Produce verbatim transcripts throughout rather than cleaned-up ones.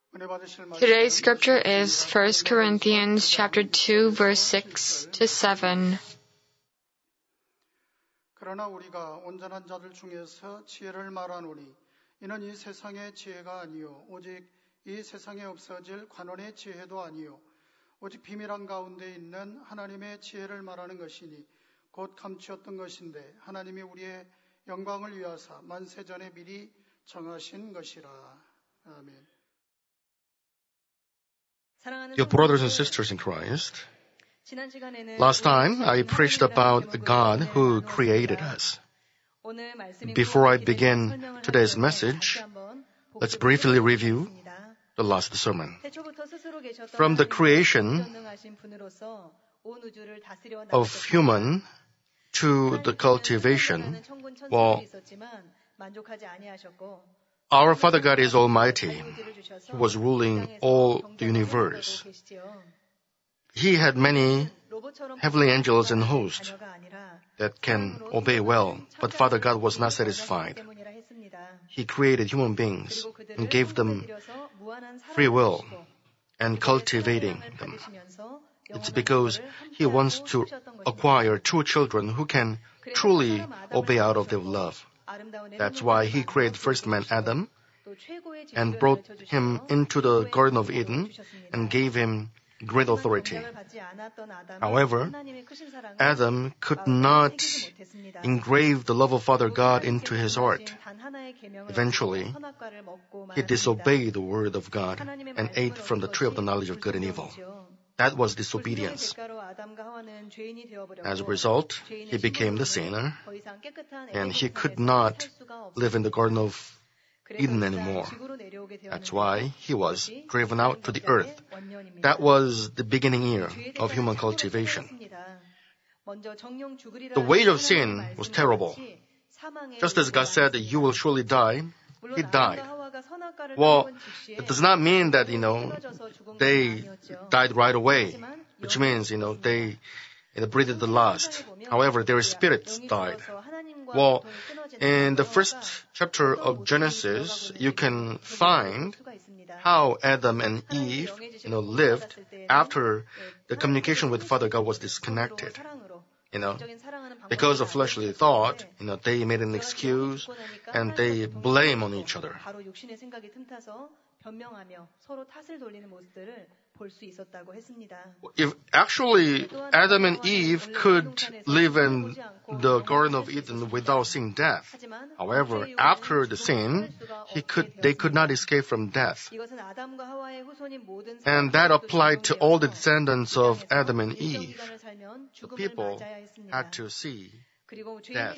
Today's scripture is First Corinthians chapter two, verse six to seven. 그러나 우리가 온전한 자들 중에서 지혜를 말하노니 이는 이 세상의 지혜가 아니요 오직 이 세상에 없어질 관원의 지혜도 아니요 오직 비밀한 가운데 있는 하나님의 지혜를 말하는 것이니 곧 감추었던 것인데 하나님이 우리의 영광을 위하사 만세전에 미리 정하신 것이라. 아멘. Dear brothers and sisters in Christ, last time I preached about a God who created us. Before I begin today's message, let's briefly review the last sermon. From the creation of human to the cultivation, well, our Father God is Almighty, who was ruling all the universe. He had many heavenly angels and hosts that can obey well, but Father God was not satisfied. He created human beings and gave them free will and cultivating them. It's because He wants to acquire true children who can truly obey out of their love. That's why He created first man Adam and brought him into the Garden of Eden and gave him great authority. However, Adam could not engrave the love of Father God into his heart. Eventually, he disobeyed the word of God and ate from the tree of the knowledge of good and evil. That was disobedience. As a result, he became the sinner, and he could not live in the Garden of Eden anymore. That's why he was driven out to the earth. That was the beginning year of human cultivation. The wage of sin was terrible. Just as God said that you will surely die, He died. Well, it does not mean that, you know, they died right away, which means, you know, they you know, breathed the last. However, their spirits died. Well, in the first chapter of Genesis, you can find how Adam and Eve, you know, lived after the communication with Father God was disconnected. You know, because of fleshly thought, you know, they made an excuse and they blame on each other. If actually Adam and Eve could live in the Garden of Eden without seeing death. However, after the sin, he could, they could not escape from death. And that applied to all the descendants of Adam and Eve. The people had to see death.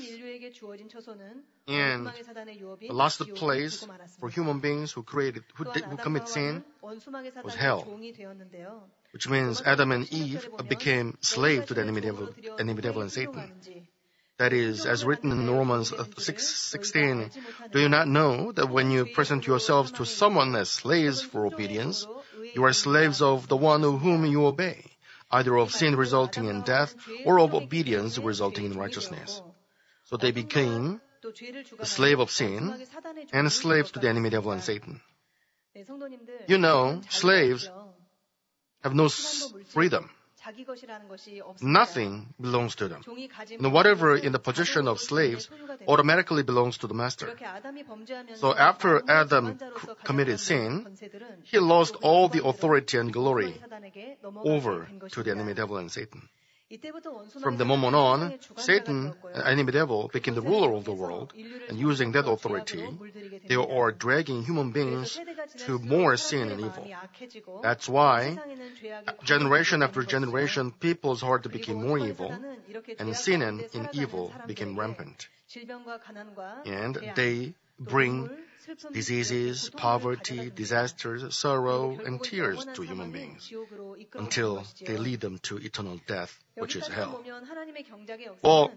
And the last place for human beings who created, who, did, who commit sin was hell. Which means Adam and Eve became slaves to the enemy devil, enemy devil and Satan. That is, as written in Romans six sixteen, do you not know that when you present yourselves to someone as slaves for obedience, you are slaves of the one whom you obey, either of sin resulting in death or of obedience resulting in righteousness. So they became a slave of sin and slaves to the enemy devil and Satan. You know, slaves have no freedom. Nothing belongs to them. And whatever in the possession of slaves automatically belongs to the master. So after Adam c- committed sin, he lost all the authority and glory over to the enemy devil and Satan. From the moment on, Satan, the enemy devil, became the ruler of the world, and using that authority, they are dragging human beings to more sin and evil. That's why, generation after generation, people's heart became more evil, and sin and in evil became rampant. And they bring diseases, poverty, disasters, sorrow, and tears to human beings until they lead them to eternal death, which is hell. Well,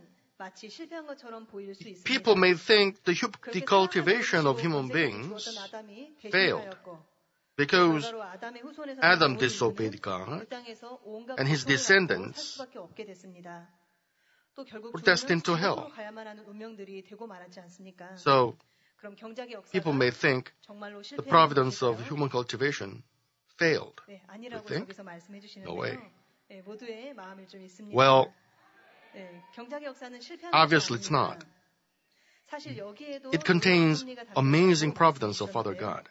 people may think the, the cultivation of human beings failed because Adam disobeyed God and his descendants were destined to hell. So, people may think the providence of human cultivation failed. You think? No way. Well, obviously it's not. It contains amazing providence of Father God.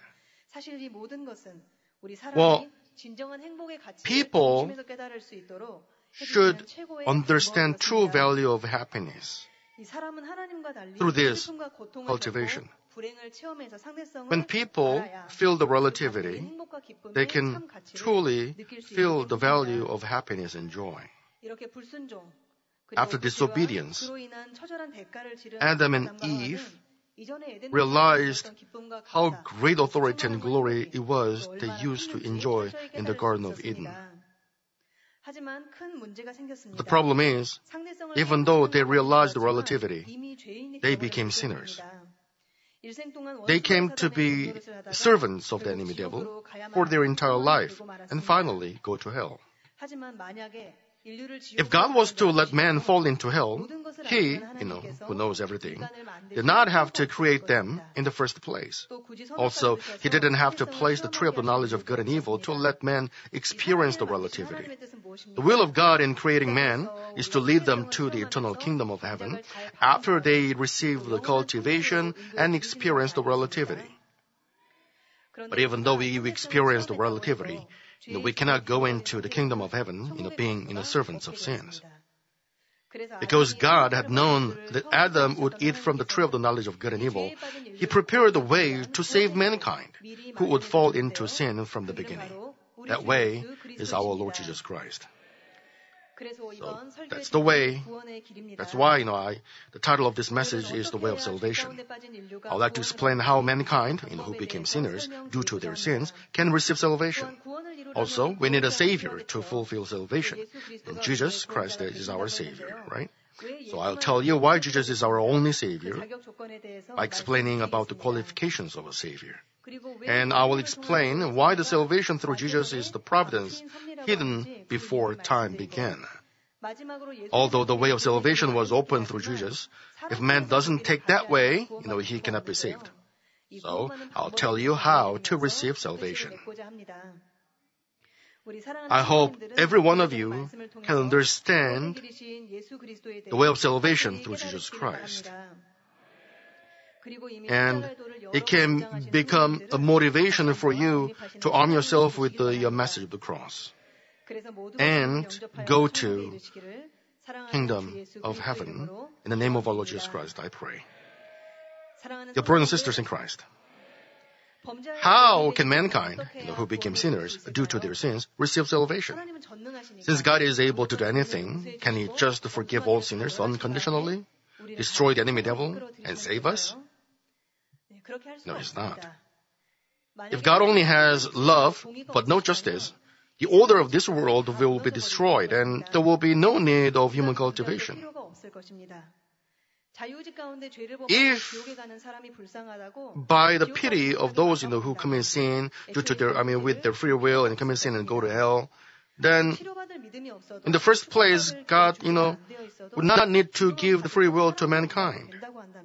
Well, people should understand true value of happiness through this cultivation. When people feel the relativity, they can truly feel the value of happiness and joy. After disobedience, Adam and Eve realized how great authority and glory it was they used to enjoy in the Garden of Eden. The problem is, even though they realized the relativity, they became sinners. They came to be servants of the enemy devil for their entire life and finally go to hell. If God was to let man fall into hell, He, you know, who knows everything, did not have to create them in the first place. Also, He didn't have to place the tree of the knowledge of good and evil to let man experience the relativity. The will of God in creating man is to lead them to the eternal kingdom of heaven after they receive the cultivation and experience the relativity. But even though we experience the relativity, you know, we cannot go into the kingdom of heaven, you know, being, you know, servants of sins. Because God had known that Adam would eat from the tree of the knowledge of good and evil, He prepared the way to save mankind, who would fall into sin from the beginning. That way is our Lord Jesus Christ. So that's the way, that's why, you know, I, the title of this message is The Way of Salvation. I would like to explain how mankind, you know, who became sinners due to their sins, can receive salvation. Also, we need a Savior to fulfill salvation. And Jesus Christ is our Savior, right? So I'll tell you why Jesus is our only Savior by explaining about the qualifications of a Savior. And I will explain why the salvation through Jesus is the providence hidden before time began. Although the way of salvation was opened through Jesus, if man doesn't take that way, you know, he cannot be saved. So I'll tell you how to receive salvation. I hope every one of you can understand the way of salvation through Jesus Christ. And it can become a motivation for you to arm yourself with the message of the cross and go to kingdom of heaven. In the name of our Lord Jesus Christ, I pray. Dear brothers and sisters in Christ, how can mankind, you know, who became sinners due to their sins, receive salvation? Since God is able to do anything, can He just forgive all sinners unconditionally, destroy the enemy devil, and save us? No, He's not. If God only has love, but no justice, the order of this world will be destroyed, and there will be no need of human cultivation. If by the pity of those, you know, who commit sin due to their, I mean, with their free will and commit sin and go to hell, then in the first place, God, you know, would not need to give the free will to mankind.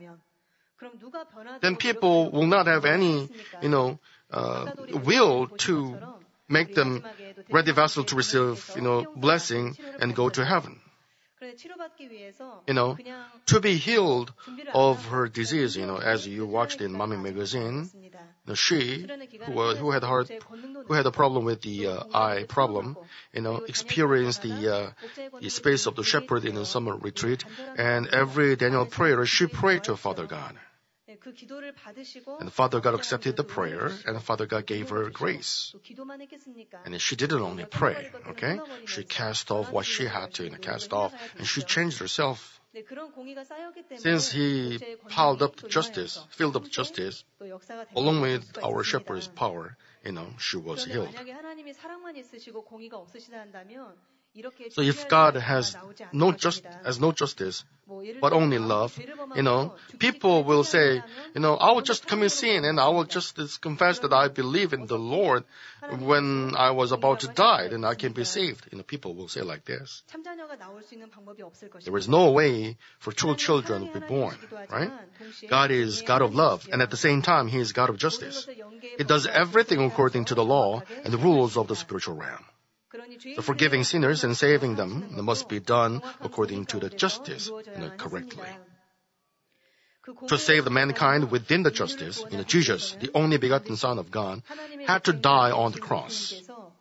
Then people will not have any, you know, uh, will to make them ready vessel to receive, you know, blessing and go to heaven. You know, to be healed of her disease, you know, as you watched in Mommy magazine, you know, she, who, uh, who had heart, who had a problem with the uh, eye problem, you know, experienced the, uh, the space of the shepherd in a summer retreat, and every Daniel prayer, she prayed to Father God. And Father God accepted the prayer, and Father God gave her grace. And she didn't only pray, okay? She cast off what she had to, you know, cast off, and she changed herself. Since He piled up justice, filled up justice, along with our shepherd's power, you know, she was healed. So if God has no just has no justice, but only love, you know, people will say, you know, I will just commit sin and I will just confess that I believe in the Lord when I was about to die, then I can be saved. You know, people will say like this. There is no way for true children to be born, right? God is God of love, and at the same time, He is God of justice. He does everything according to the law and the rules of the spiritual realm. So forgiving sinners and saving them must be done according to the justice, you know, correctly. To save the mankind within the justice, you know, Jesus, the only begotten Son of God, had to die on the cross.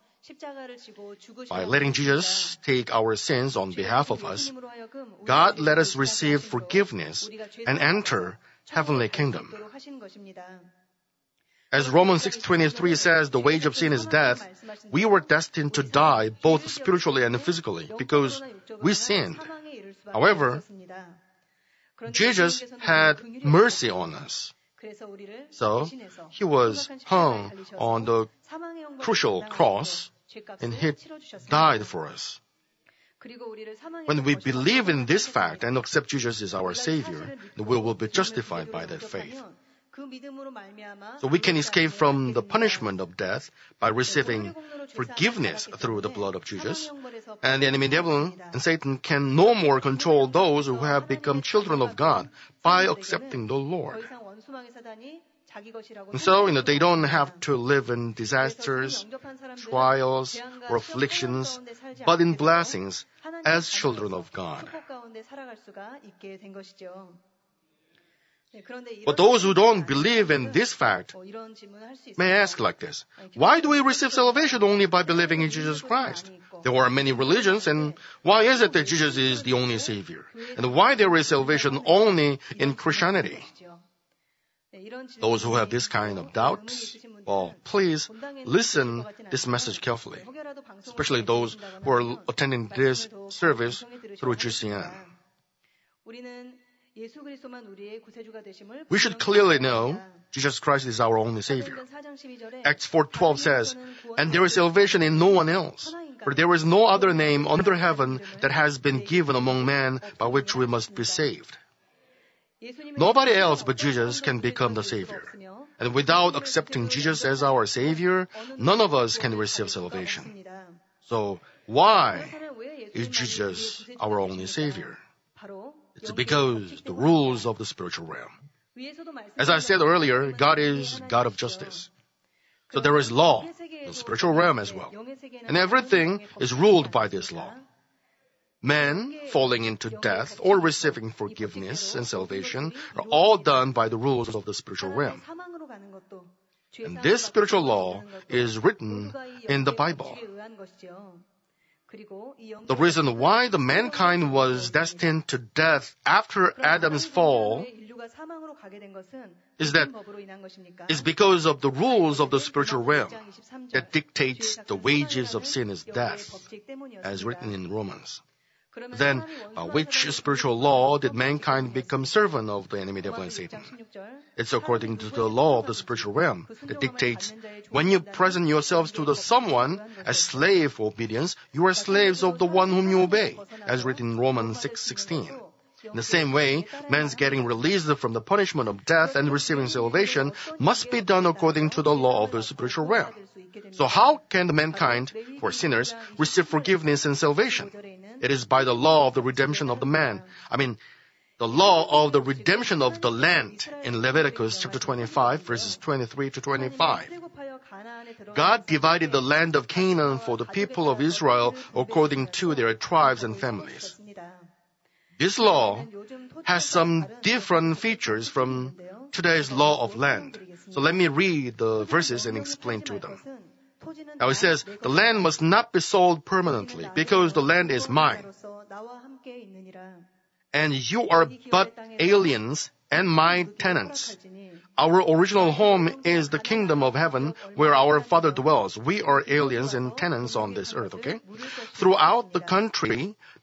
By letting Jesus take our sins on behalf of us, God let us receive forgiveness and enter heavenly kingdom. As Romans six twenty-three says, the wage of sin is death. We were destined to die both spiritually and physically because we sinned. However, Jesus had mercy on us. So, He was hung on the crucial cross and He died for us. When we believe in this fact and accept Jesus as our Savior, we will be justified by that faith. So we can escape from the punishment of death by receiving forgiveness through the blood of Jesus. And the enemy devil and Satan can no more control those who have become children of God by accepting the Lord. And so, you know, they don't have to live in disasters, trials, or afflictions, but in blessings as children of God. But those who don't believe in this fact may ask like this: why do we receive salvation only by believing in Jesus Christ? There are many religions, and why is it that Jesus is the only Savior? And why there is salvation only in Christianity? Those who have this kind of doubt, well, please listen this message carefully, especially those who are attending this service through G C N. We should clearly know Jesus Christ is our only Savior. Acts four twelve says, and there is salvation in no one else, for there is no other name under heaven that has been given among men by which we must be saved. Nobody else but Jesus can become the Savior. And without accepting Jesus as our Savior, none of us can receive salvation. So why is Jesus our only Savior? It's because the rules of the spiritual realm. As I said earlier, God is God of justice. So there is law, the spiritual realm as well. And everything is ruled by this law. Men falling into death or receiving forgiveness and salvation are all done by the rules of the spiritual realm. And this spiritual law is written in the Bible. The reason why the mankind was destined to death after Adam's fall is that is because of the rules of the spiritual realm that dictates the wages of sin is death, as written in Romans. Then, by which spiritual law did mankind become servant of the enemy devil and Satan? It's according to the law of the spiritual realm that dictates when you present yourselves to the someone as slave for obedience, you are slaves of the one whom you obey, as written in Romans six sixteen. In the same way, man's getting released from the punishment of death and receiving salvation must be done according to the law of the spiritual realm. So how can the mankind, who are sinners, receive forgiveness and salvation? It is by the law of the redemption of the man. I mean, the law of the redemption of the land in Leviticus chapter twenty-five, verses twenty-three to twenty-five. God divided the land of Canaan for the people of Israel according to their tribes and families. This law has some different features from today's law of land. So let me read the verses and explain to them. Now it says, the land must not be sold permanently because the land is mine. And you are but aliens and my tenants. Our original home is the kingdom of heaven where our Father dwells. We are aliens and tenants on this earth, okay? Throughout the country,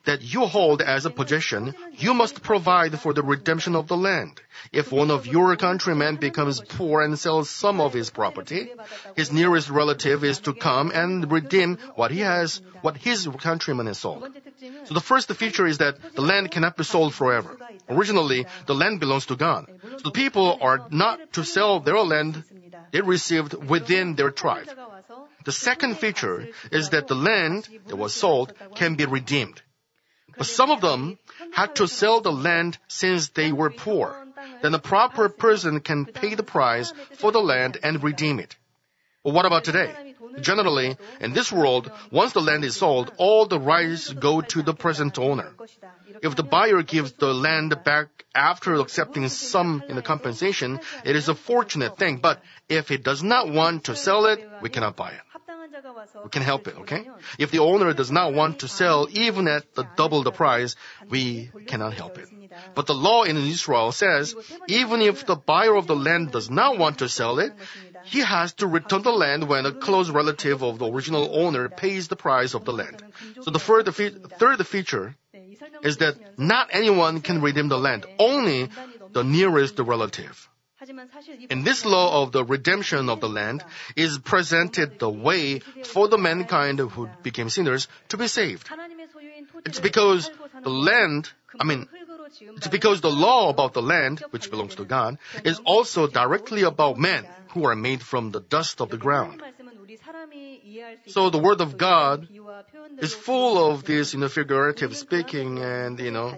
that you hold as a possession, you must provide for the redemption of the land. If one of your countrymen becomes poor and sells some of his property, his nearest relative is to come and redeem what he has, what his countryman has sold. So the first feature is that the land cannot be sold forever. Originally, the land belongs to God. So the people are not to sell their land they received within their tribe. The second feature is that the land that was sold can be redeemed. But some of them had to sell the land since they were poor. Then a proper person can pay the price for the land and redeem it. But what about today? Generally, in this world, once the land is sold, all the rights go to the present owner. If the buyer gives the land back after accepting some in the compensation, it is a fortunate thing. But if he does not want to sell it, we cannot buy it. We can help it, okay? If the owner does not want to sell even at the double the price, we cannot help it. But the law in Israel says, even if the buyer of the land does not want to sell it, he has to return the land when a close relative of the original owner pays the price of the land. So the third, fe- third feature is that not anyone can redeem the land, only the nearest relative. In this law of the redemption of the land is presented the way for the mankind who became sinners to be saved. It's because the land, I mean, it's because the law about the land, which belongs to God, is also directly about men who are made from the dust of the ground. So the word of God is full of this, you know, figurative speaking and, you know,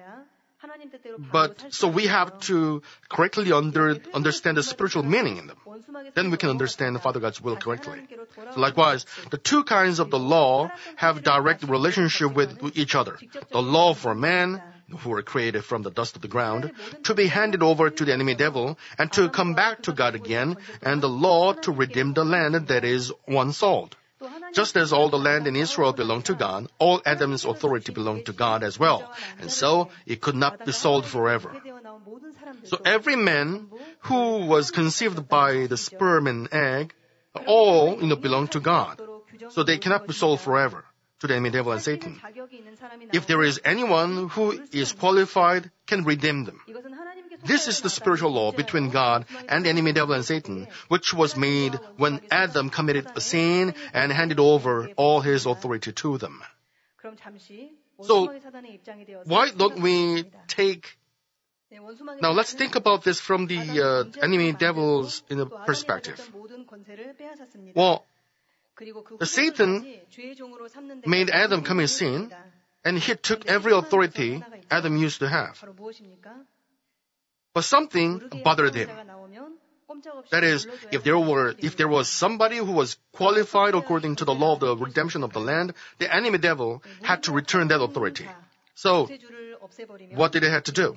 but so we have to correctly under, understand the spiritual meaning in them. Then we can understand Father God's will correctly. So likewise, the two kinds of the law have direct relationship with each other. The law for man, who were created from the dust of the ground, to be handed over to the enemy devil and to come back to God again, and the law to redeem the land that is once sold. Just as all the land in Israel belonged to God, all Adam's authority belonged to God as well. And so it could not be sold forever. So every man who was conceived by the sperm and egg, all, you know, belong to God. So they cannot be sold forever to the enemy devil and Satan. If there is anyone who is qualified, can redeem them. This is the spiritual law between God and the enemy devil and Satan, which was made when Adam committed a sin and handed over all his authority to them. So, why don't we take... Now, let's think about this from the uh, enemy devil's in a perspective. Well, the Satan made Adam commit sin, and he took every authority Adam used to have. But something bothered him. That is, if there were, if there was somebody who was qualified according to the law of the redemption of the land, the enemy devil had to return that authority. So, what did he have to do?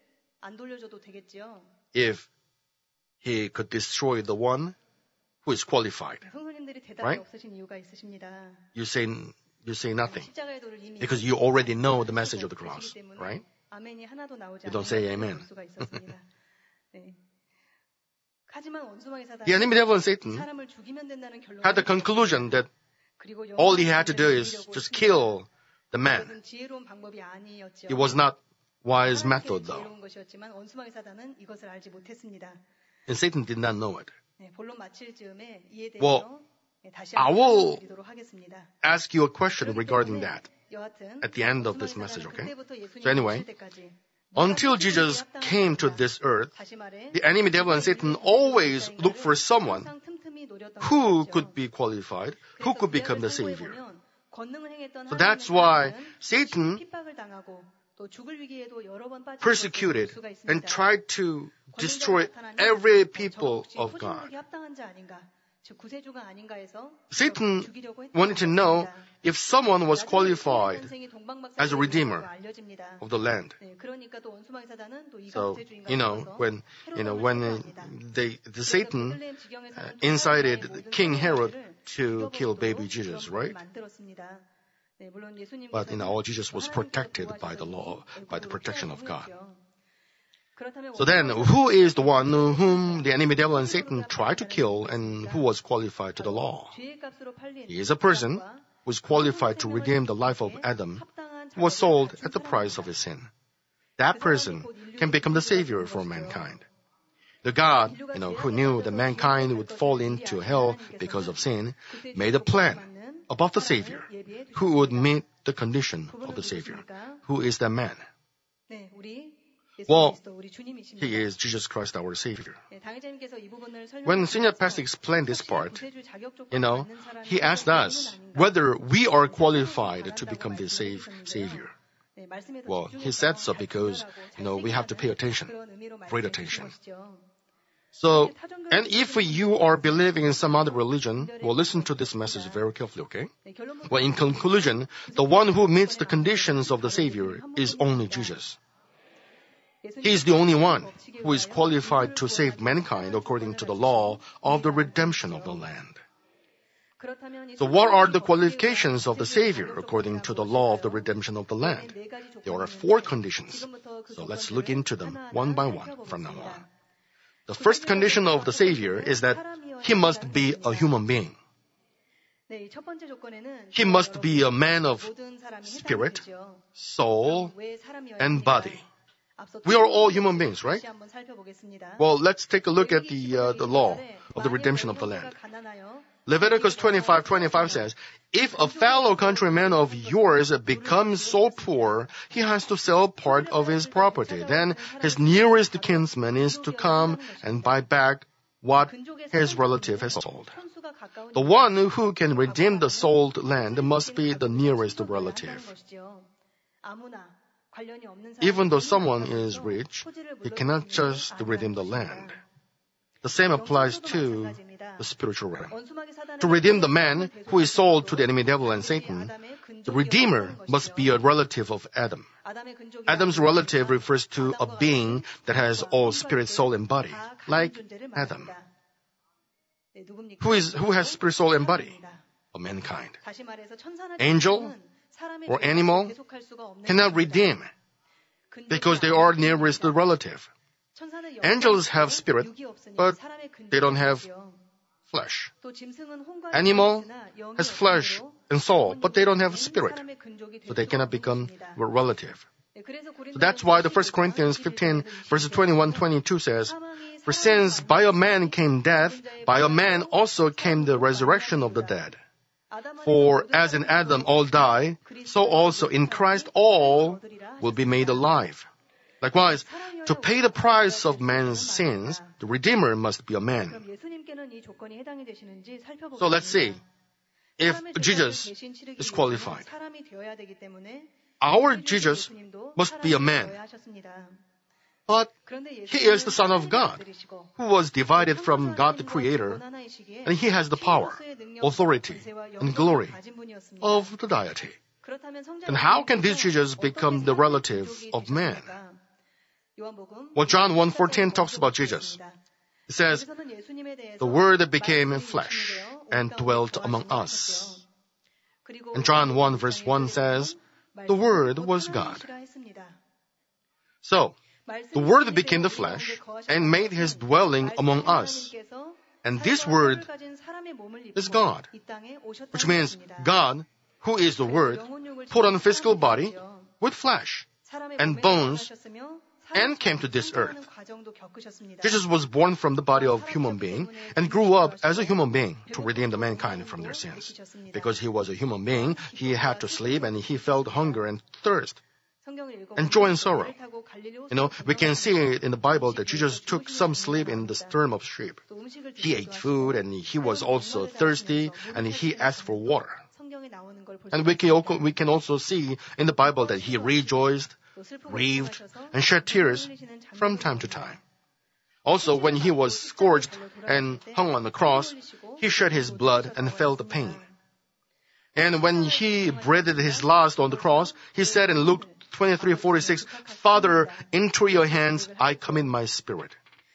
If he could destroy the one who is qualified, right? You say, you say nothing because you already know the message of the cross, right? You don't say amen. The enemy devil and Satan had the conclusion that all he had to do is just kill the man. It was not wise method though. And Satan did not know it. Well, I will ask you a question regarding that at the end of this message, okay? So anyway, until Jesus came to this earth, the enemy devil and Satan always looked for someone who could be qualified, who could become the Savior. So that's why Satan persecuted and tried to destroy every people of God. Satan wanted to know if someone was qualified as a redeemer of the land. So, you know, when, you know, when they, the Satan uh, incited King Herod to kill baby Jesus, right? But, you know, all Jesus was protected by the law, by the protection of God. So then, who is the one whom the enemy devil and Satan tried to kill and who was qualified to the law? He is a person who is qualified to redeem the life of Adam was sold at the price of his sin. That person can become the savior for mankind. The God, you know, who knew that mankind would fall into hell because of sin, made a plan about the savior, who would meet the condition of the savior. Who is that man? Well, he is Jesus Christ, our Savior. When Senior Pastor explained this part, you know, he asked us whether we are qualified to become the save, Savior. Well, he said so because, you know, we have to pay attention, great attention. So, and if you are believing in some other religion, well, listen to this message very carefully, okay? Well, in conclusion, the one who meets the conditions of the Savior is only Jesus. He is the only one who is qualified to save mankind according to the law of the redemption of the land. So what are the qualifications of the Savior according to the law of the redemption of the land? There are four conditions. So let's look into them one by one from now on. The first condition of the Savior is that he must be a human being. He must be a man of spirit, soul, and body. We are all human beings, right? Well, let's take a look at the uh, the law of the redemption of the land. Leviticus twenty-five twenty-five says, if a fellow countryman of yours becomes so poor, he has to sell part of his property. Then his nearest kinsman is to come and buy back what his relative has sold. The one who can redeem the sold land must be the nearest relative. Even though someone is rich, he cannot just redeem the land. The same applies to the spiritual realm. To redeem the man who is sold to the enemy devil and Satan, the Redeemer must be a relative of Adam. Adam's relative refers to a being that has all spirit, soul, and body, like Adam. Who is who has spirit, soul, and body? Of mankind. Angel or animal cannot redeem because they are nearest relative. Angels have spirit, but they don't have flesh. Animal has flesh and soul, but they don't have spirit, so they cannot become a relative. So that's why the First Corinthians fifteen, verses twenty-one to twenty-two says, for since by a man came death, by a man also came the resurrection of the dead. For as in Adam all die, so also in Christ all will be made alive. Likewise, to pay the price of man's sins, the Redeemer must be a man. So let's see if Jesus is qualified. Our Jesus must be a man. But he is the Son of God, who was divided from God the Creator, and he has the power, authority, and glory of the deity. And how can this Jesus become the relative of man? Well, John one fourteen talks about Jesus. It says, the Word became flesh and dwelt among us. And John one verse one says, the Word was God. So, the Word became the flesh and made his dwelling among us. And this Word is God, which means God, who is the Word, put on a physical body with flesh and bones and came to this earth. Jesus was born from the body of a human being and grew up as a human being to redeem the mankind from their sins. Because he was a human being, he had to sleep and he felt hunger and thirst and joy and sorrow. You know, we can see in the Bible that Jesus took some sleep in the stern of sheep. He ate food and he was also thirsty and he asked for water. And we can, we can also see in the Bible that he rejoiced, grieved, and shed tears from time to time. Also, when he was scourged and hung on the cross, he shed his blood and felt the pain. And when he breathed his last on the cross, he said in Luke twenty-three forty-six, Father, into your hands I commit my spirit.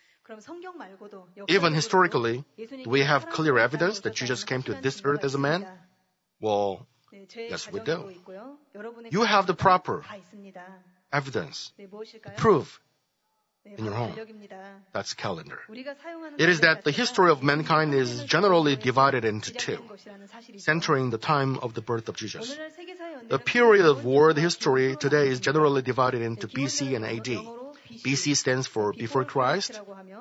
Even historically, do we have clear evidence that Jesus came to this earth as a man? Well, yes, we do. You have the proper evidence, the proof. in your home. That's calendar. It is that the history of mankind is generally divided into two, centering the time of the birth of Jesus. The period of world history today is generally divided into B C and A D. B C stands for before Christ,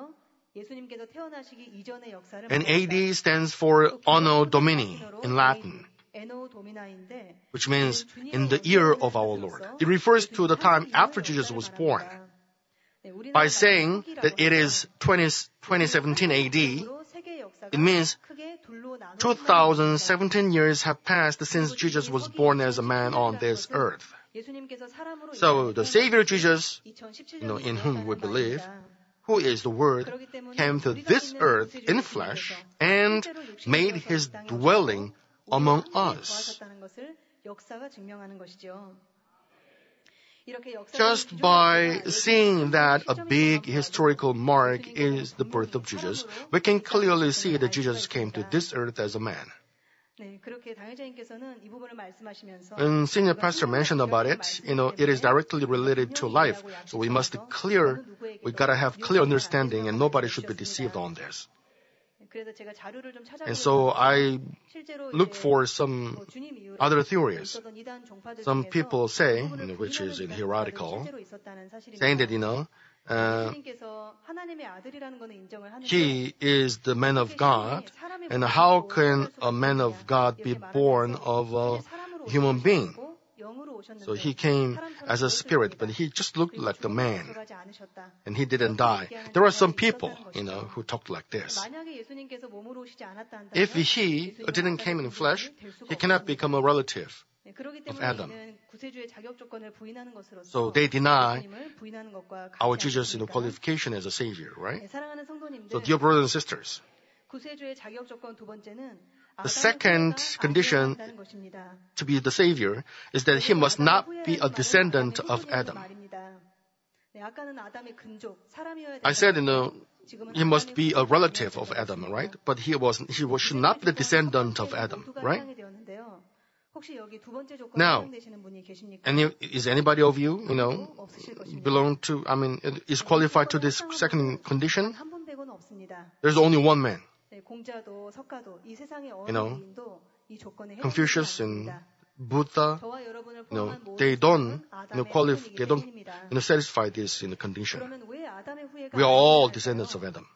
and A D stands for Anno Domini in Latin, which means in the year of our Lord. It refers to the time after Jesus was born. By saying that it is twenty seventeen A D, it means two thousand seventeen years have passed since Jesus was born as a man on this earth. So the Savior Jesus, you know, in whom we believe, who is the Word, came to this earth in flesh and made his dwelling among us. Just by seeing that a big historical mark is the birth of Jesus, we can clearly see that Jesus came to this earth as a man. And senior pastor mentioned about it, you know, it is directly related to life. So we must clear, we gotta have clear understanding and nobody should be deceived on this. And so I look for some other theories. Some people say, you know, which is in here article, saying that, you know, uh, he is the man of God, and how can a man of God be born of a human being? So he came as a spirit, but he just looked like the man, and he didn't die. There are some people, you know, who talk like this. If he didn't come in flesh, he cannot become a relative of Adam. So they deny our Jesus in the qualification as a savior, right? So dear brothers and sisters, the second condition to be the savior is that he must not be a descendant of Adam. I said, you know, he must be a relative of Adam, right? But he was he was, should not be the descendant of Adam, right? Now, any, is anybody of you, you know, belong to, I mean, is qualified to this second condition? There's only one man. You know, Confucius and Buddha, you know, they don't, you know, qualify, they don't, you know, satisfy this in the condition. We are all descendants of Adam.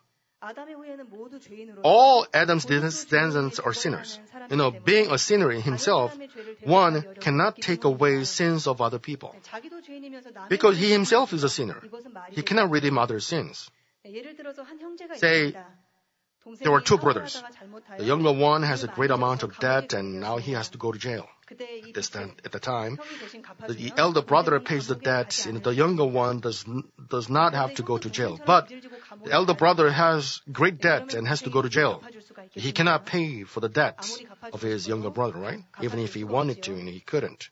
All Adam's descendants are sinners. You know, being a sinner in himself, one cannot take away sins of other people. Because he himself is a sinner. He cannot redeem other sins. Say, there were two brothers. The younger one has a great amount of debt and now he has to go to jail. At, this time, at the time, the elder brother pays the debt and the younger one does, does not have to go to jail. But the elder brother has great debt and has to go to jail. He cannot pay for the debts of his younger brother, right? Even if he wanted to and he couldn't.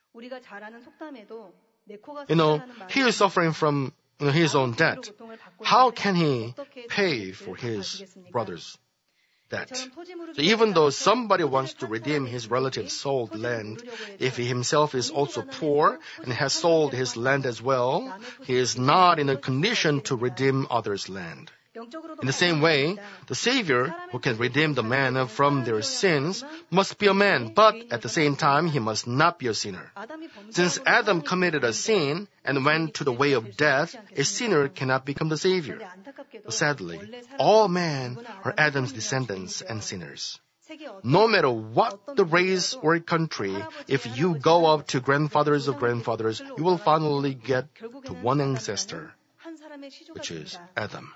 You know, he is suffering from you know, his own debt. How can he pay for his brother's debt? So even though somebody wants to redeem his relative's sold land, if he himself is also poor and has sold his land as well, he is not in a condition to redeem others' land. In the same way, the Savior, who can redeem the man from their sins, must be a man, but at the same time, he must not be a sinner. Since Adam committed a sin and went to the way of death, a sinner cannot become the Savior. Sadly, all men are Adam's descendants and sinners. No matter what the race or country, if you go up to grandfathers of grandfathers, you will finally get to one ancestor, which is Adam.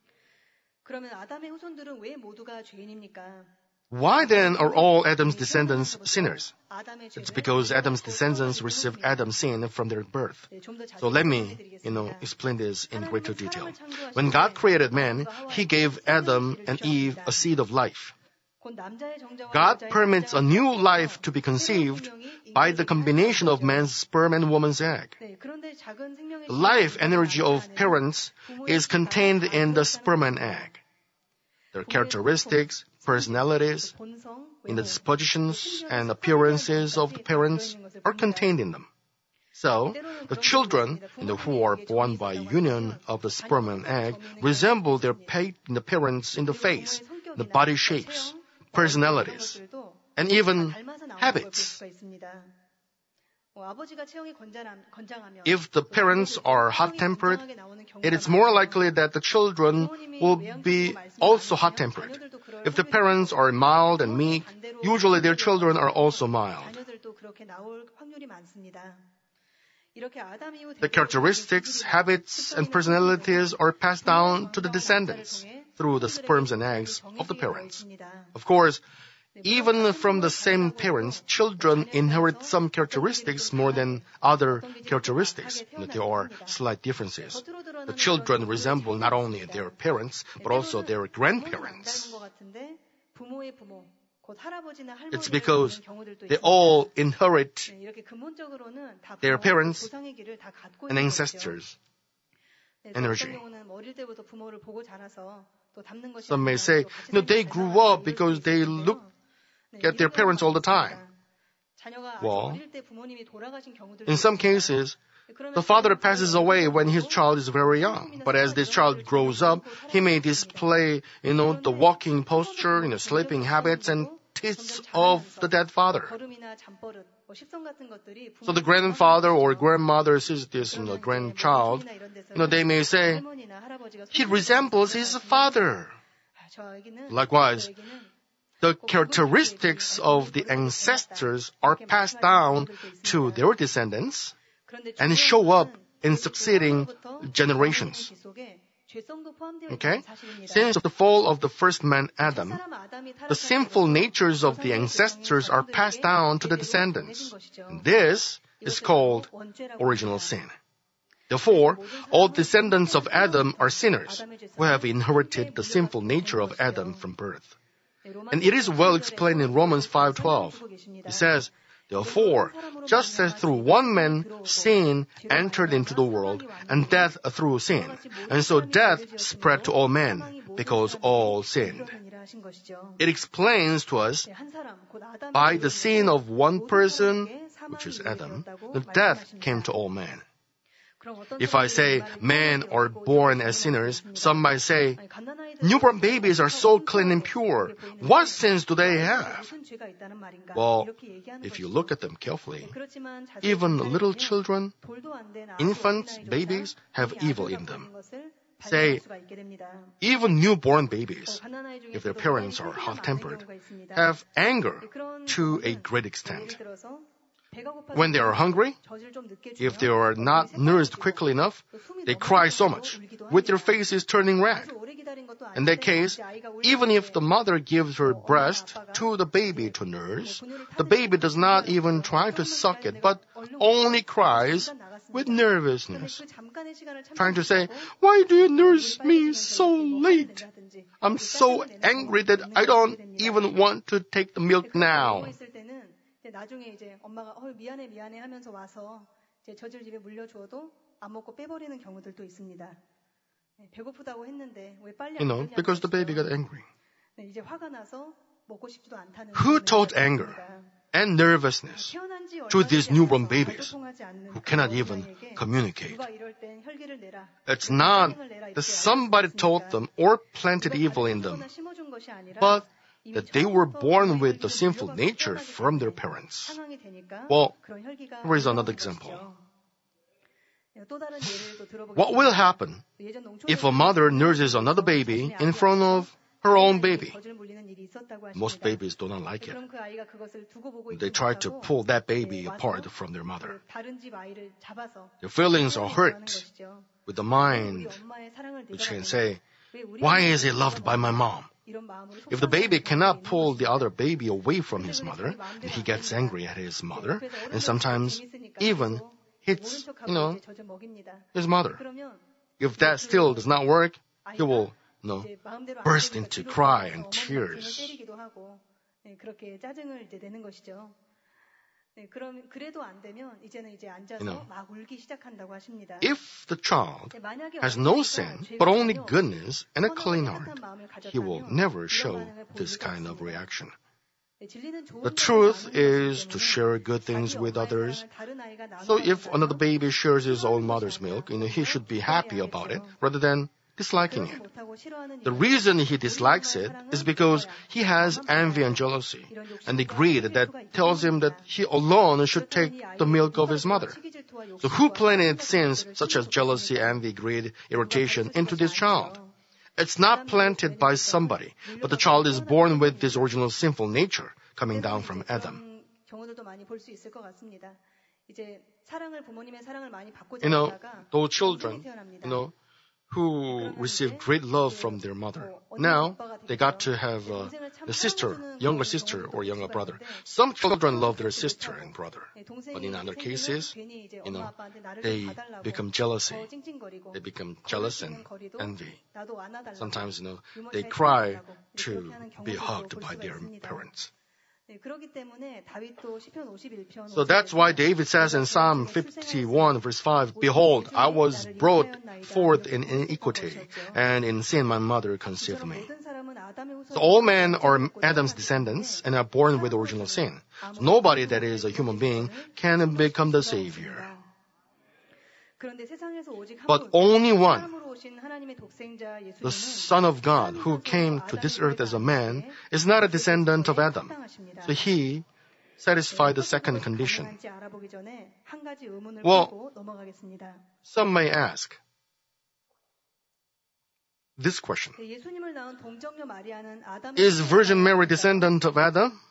Why then are all Adam's descendants sinners? It's because Adam's descendants received Adam's sin from their birth. So let me, you know, explain this in greater detail. When God created man, He gave Adam and Eve a seed of life. God permits a new life to be conceived by the combination of man's sperm and woman's egg. The life energy of parents is contained in the sperm and egg. Their characteristics, personalities, in the dispositions and appearances of the parents are contained in them. So, the children you know, who are born by union of the sperm and egg resemble their pa- the parents in the face, the body shapes, personalities, and even habits. If the parents are hot-tempered, it is more likely that the children will be also hot-tempered. If the parents are mild and meek, usually their children are also mild. The characteristics, habits, and personalities are passed down to the descendants through the sperms and eggs of the parents. Of course, even from the same parents, children inherit some characteristics more than other characteristics. There are slight differences. The children resemble not only their parents, but also their grandparents. It's because they all inherit their parents and ancestors' energy. Some may say, no, they grew up because they look at their parents all the time. Well, in some cases, the father passes away when his child is very young. But as this child grows up, he may display, you know, the walking posture, you know, sleeping habits, and tastes of the dead father. So the grandfather or grandmother sees this in the grandchild. You know, they may say, he resembles his father. Likewise, the characteristics of the ancestors are passed down to their descendants and show up in succeeding generations. Okay? Since the fall of the first man, Adam, the sinful natures of the ancestors are passed down to the descendants. This is called original sin. Therefore, all descendants of Adam are sinners who have inherited the sinful nature of Adam from birth. And it is well explained in Romans five twelve. It says, therefore, just as through one man sin entered into the world, and death through sin, and so death spread to all men, because all sinned. It explains to us, by the sin of one person, which is Adam, the death came to all men. If I say men are born as sinners, some might say, newborn babies are so clean and pure. What sins do they have? Well, if you look at them carefully, even little children, infants, babies have evil in them. Say, even newborn babies, if their parents are hot-tempered, have anger to a great extent. When they are hungry, if they are not nourished quickly enough, they cry so much, with their faces turning red. In that case, even if the mother gives her breast to the baby to nurse, the baby does not even try to suck it, but only cries with nervousness, trying to say, why do you nurse me so late? I'm so angry that I don't even want to take the milk now. 나중에 이제 엄마가 어 미안해 미안해 하면서 와서 이제 젖을 입에 물려주어도 안 먹고 빼버리는 경우들도 있습니다. 배고프다고 했는데 왜 빨리 안 You know, because the baby got angry. 이제 화가 나서 먹고 싶지도 않다는. Who taught anger and nervousness to these newborn babies who cannot even communicate? It's not that somebody taught them or planted evil in them, but that they were born with the sinful nature from their parents. Well, here is another example. What will happen if a mother nurses another baby in front of her own baby? Most babies do not like it. They try to pull that baby apart from their mother. Their feelings are hurt with the mind, which can say, why is he loved by my mom? If the baby cannot pull the other baby away from his mother, then he gets angry at his mother, and sometimes even hits, you know, his mother. If that still does not work, he will, you know, burst into cry and tears. You know, if the child has no sin, but only goodness and a clean heart, he will never show this kind of reaction. The truth is to share good things with others. So if another baby shares his own mother's milk, you know, he should be happy about it rather than disliking it. The reason he dislikes it is because he has envy and jealousy and the greed that tells him that he alone should take the milk of his mother. So who planted sins such as jealousy, envy, greed, irritation into this child? It's not planted by somebody, but the child is born with this original sinful nature coming down from Adam. You know, those children, you know, who received great love from their mother. Now, they got to have a, a sister, younger sister or younger brother. Some children love their sister and brother. But in other cases, you know, they become jealousy. They become jealous and envy. Sometimes, you know, they cry to be hugged by their parents. So that's why David says in Psalm fifty-one, verse five, "Behold, I was brought forth in iniquity, and in sin my mother conceived me." So all men are Adam's descendants and are born with original sin. So nobody that is a human being can become the Savior. But only one, the Son of God, who came to this earth as a man, is not a descendant of Adam. So he satisfied the second condition. Well, some may ask this question: is Virgin Mary descendant of Adam?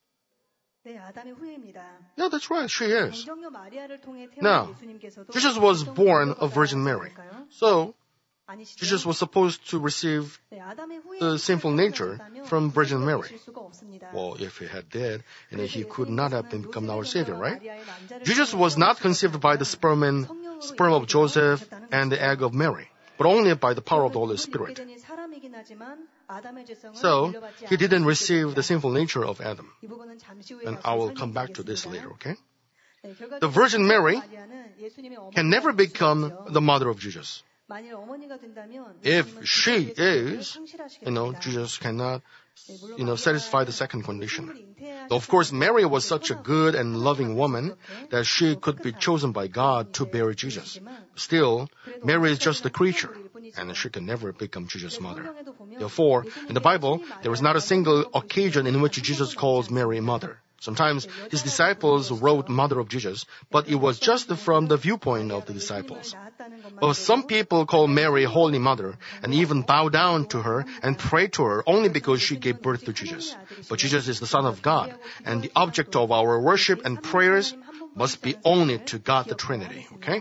Yeah, that's right, she is. Now, Jesus was born of Virgin Mary. So, Jesus was supposed to receive the sinful nature from Virgin Mary. Well, if he had did, you know, he could not have become our Savior, right? Jesus was not conceived by the sperm, and, sperm of Joseph and the egg of Mary, but only by the power of the Holy Spirit. So, he didn't receive the sinful nature of Adam. And I will come back to this later, okay? The Virgin Mary can never become the mother of Jesus. If she is, you know, Jesus cannot, you know, satisfy the second condition. Though of course, Mary was such a good and loving woman that she could be chosen by God to bear Jesus. Still, Mary is just a creature, and she can never become Jesus' mother. Therefore, in the Bible, there is not a single occasion in which Jesus calls Mary mother. Sometimes his disciples wrote mother of Jesus, but it was just from the viewpoint of the disciples. But some people call Mary Holy Mother and even bow down to her and pray to her only because she gave birth to Jesus. But Jesus is the Son of God, and the object of our worship and prayers must be only to God the Trinity, okay?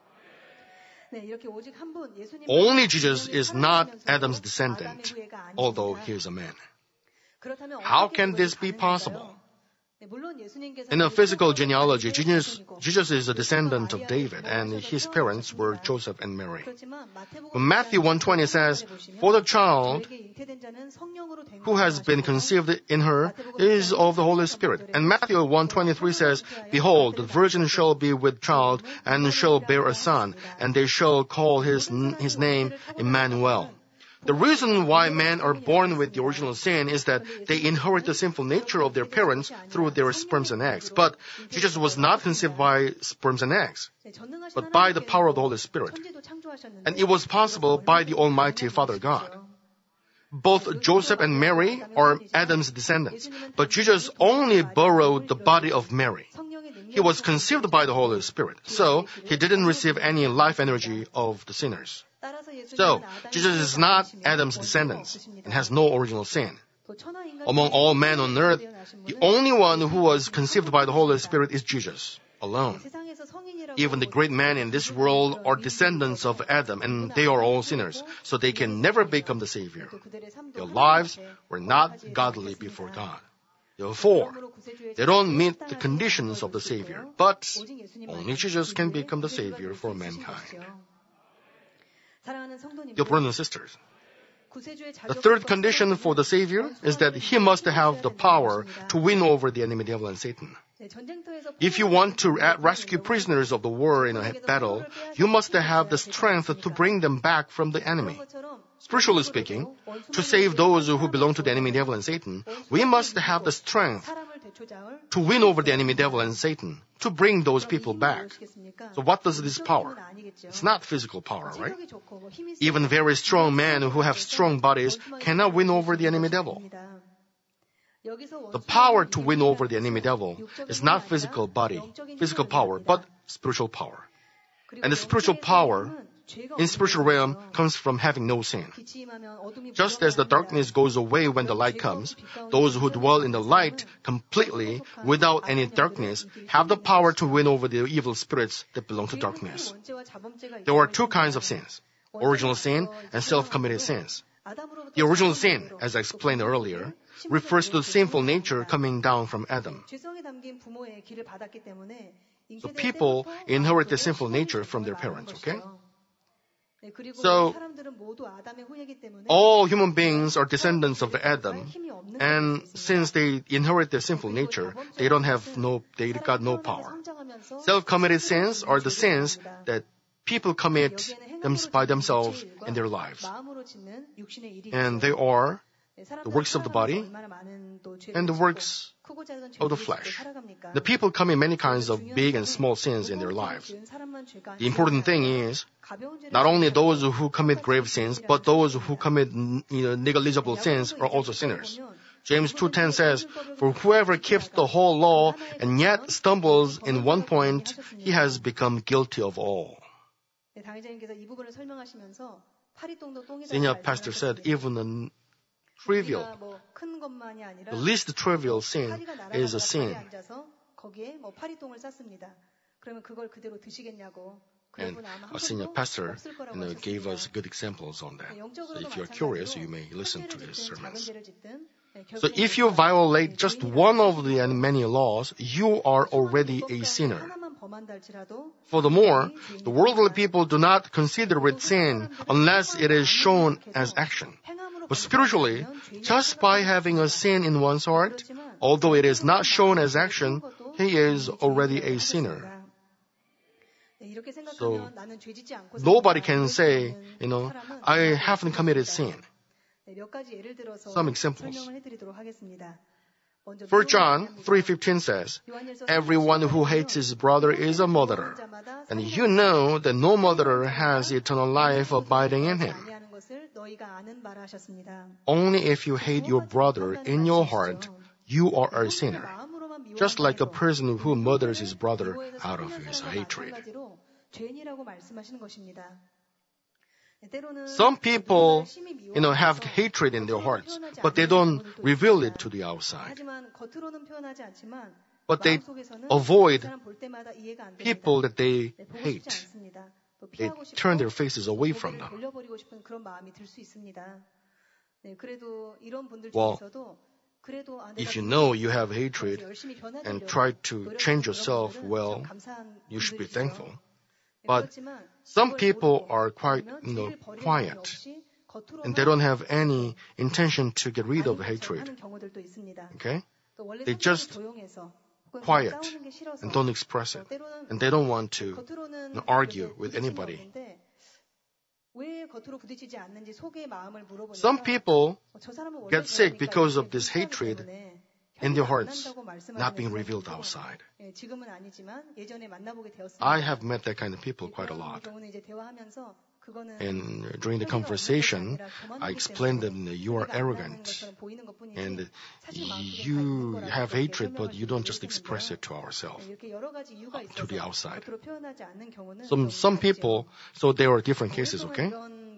Only Jesus is not Adam's descendant, although he is a man. How can this be possible? In a physical genealogy, Jesus, Jesus is a descendant of David, and his parents were Joseph and Mary. But Matthew one twenty says, "For the child who has been conceived in her is of the Holy Spirit." And Matthew one twenty-three says, "Behold, the virgin shall be with child, and shall bear a son, and they shall call his, his name Emmanuel." The reason why men are born with the original sin is that they inherit the sinful nature of their parents through their sperms and eggs. But Jesus was not conceived by sperms and eggs, but by the power of the Holy Spirit. And it was possible by the Almighty Father God. Both Joseph and Mary are Adam's descendants, but Jesus only borrowed the body of Mary. He was conceived by the Holy Spirit, so he didn't receive any life energy of the sinners. So, Jesus is not Adam's descendants and has no original sin. Among all men on earth, the only one who was conceived by the Holy Spirit is Jesus alone. Even the great men in this world are descendants of Adam, and they are all sinners, so they can never become the Savior. Their lives were not godly before God. Therefore, they don't meet the conditions of the Savior, but only Jesus can become the Savior for mankind. Dear brothers and sisters, the third condition for the Savior is that he must have the power to win over the enemy devil and Satan. If you want to rescue prisoners of the war in a battle, you must have the strength to bring them back from the enemy. Spiritually speaking, to save those who belong to the enemy devil and Satan, we must have the strength to win over the enemy devil and Satan, to bring those people back. So what does this power? It's not physical power, right? Even very strong men who have strong bodies cannot win over the enemy devil. The power to win over the enemy devil is not physical body, physical power, but spiritual power. And the spiritual power in spiritual realm comes from having no sin. Just as the darkness goes away when the light comes, those who dwell in the light completely without any darkness have the power to win over the evil spirits that belong to darkness. There are two kinds of sins, original sin and self-committed sins. The original sin, as I explained earlier, refers to the sinful nature coming down from Adam. So people inherit the sinful nature from their parents, okay? So, all human beings are descendants of Adam, and since they inherit their sinful nature, they don't have no, they got no power. Self-committed sins are the sins that people commit them by themselves in their lives. And they are the works of the body and the works of the flesh. The people commit many kinds of big and small sins in their lives. The important thing is, not only those who commit grave sins, but those who commit you know, negligible sins are also sinners. James two ten says, "For whoever keeps the whole law and yet stumbles in one point, he has become guilty of all." Senior pastor said, even a trivial, the least trivial sin is a sin. And a senior pastor you know, gave us good examples on that. So if you're curious, you may listen to his sermons. So if you violate just one of the many laws, you are already a sinner. Furthermore, the worldly people do not consider it sin unless it is shown as action. But spiritually, just by having a sin in one's heart, although it is not shown as action, he is already a sinner. So, nobody can say, you know, I haven't committed sin. Some examples. First John three fifteen says, "Everyone who hates his brother is a murderer, and you know that no murderer has eternal life abiding in him. Only if you hate your brother in your heart, you are a sinner, just like a person who murders his brother out of his hatred." Some people, you know, have hatred in their hearts, but they don't reveal it to the outside. But they avoid people that they hate. They turn their faces away from them. Well, if you know you have hatred and try to change yourself, well, you should be thankful. But some people are quite, you know, quiet, and they don't have any intention to get rid of hatred. Okay? They just quiet and don't express it, and they don't want to you know, argue with anybody. Some people get sick because of this hatred in their hearts, not being revealed outside. I have met that kind of people quite a lot. And during the conversation, I explained them that you are arrogant and you have hatred, but you don't just express it to ourselves, to the outside. Some, some people, so there are different cases, okay?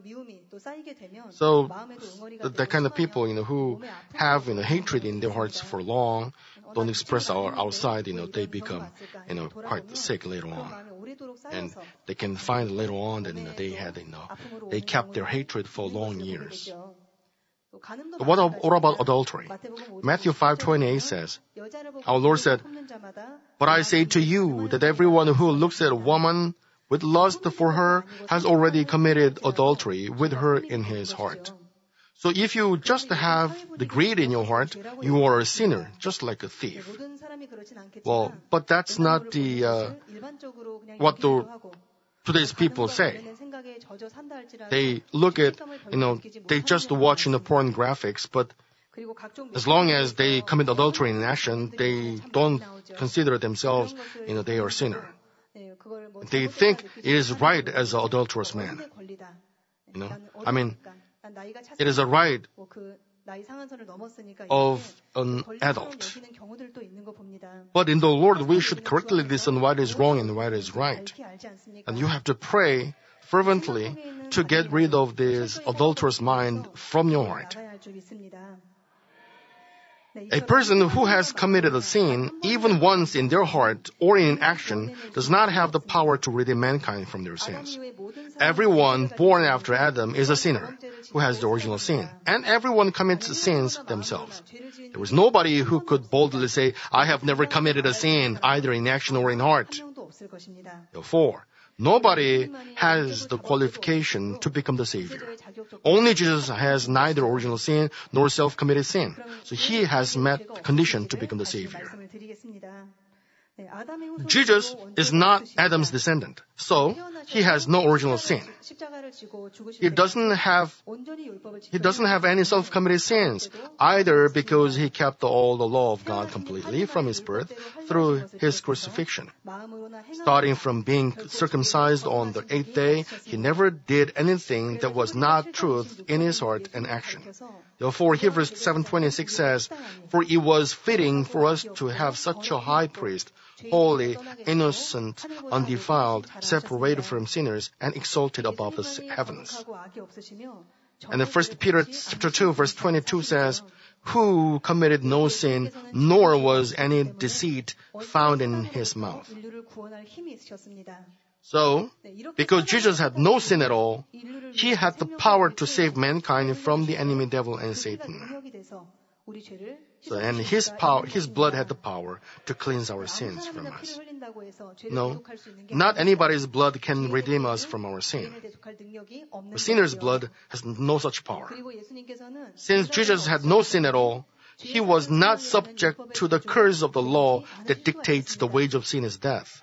So the, the kind of people, you know, who have, you know, hatred in their hearts for long, don't express our outside, you know, they become, you know, quite sick later on. And they can find later on that, you know, they had, you know, they kept their hatred for long years. So what, what about adultery? Matthew five twenty-eight says, our Lord said, "But I say to you that everyone who looks at a woman with lust for her has already committed adultery with her in his heart." So if you just have the greed in your heart, you are a sinner, just like a thief. Well, but that's not the uh, what the today's people say. They look at, you know, they just watch in the porn graphics, but as long as they commit adultery in action, they don't consider themselves, you know, they are a sinner. They think it is right as an adulterous man. You know, I mean, it is a right of an adult. But in the Lord, we should correctly discern what is wrong and what is right. And you have to pray fervently to get rid of this adulterous mind from your heart. A person who has committed a sin, even once in their heart or in action, does not have the power to redeem mankind from their sins. Everyone born after Adam is a sinner who has the original sin, and everyone commits sins themselves. There was nobody who could boldly say, I have never committed a sin, either in action or in heart. Therefore, nobody has the qualification to become the Savior. Only Jesus has neither original sin nor self-committed sin. So he has met the condition to become the Savior. Jesus is not Adam's descendant, so he has no original sin. He doesn't have, he doesn't have any self-committed sins, either because he kept all the law of God completely from his birth through his crucifixion. Starting from being circumcised on the eighth day, he never did anything that was not truth in his heart and action. Therefore, Hebrews seven twenty-six says, For it was fitting for us to have such a high priest, holy, innocent, undefiled, separated from sinners, and exalted above the heavens. And then First Peter chapter two, verse twenty-two says, Who committed no sin, nor was any deceit found in his mouth. So, because Jesus had no sin at all, he had the power to save mankind from the enemy devil and Satan. So, and his power, his blood had the power to cleanse our sins from us. No, not anybody's blood can redeem us from our sin. The sinner's blood has no such power. Since Jesus had no sin at all, he was not subject to the curse of the law that dictates the wage of sin is death.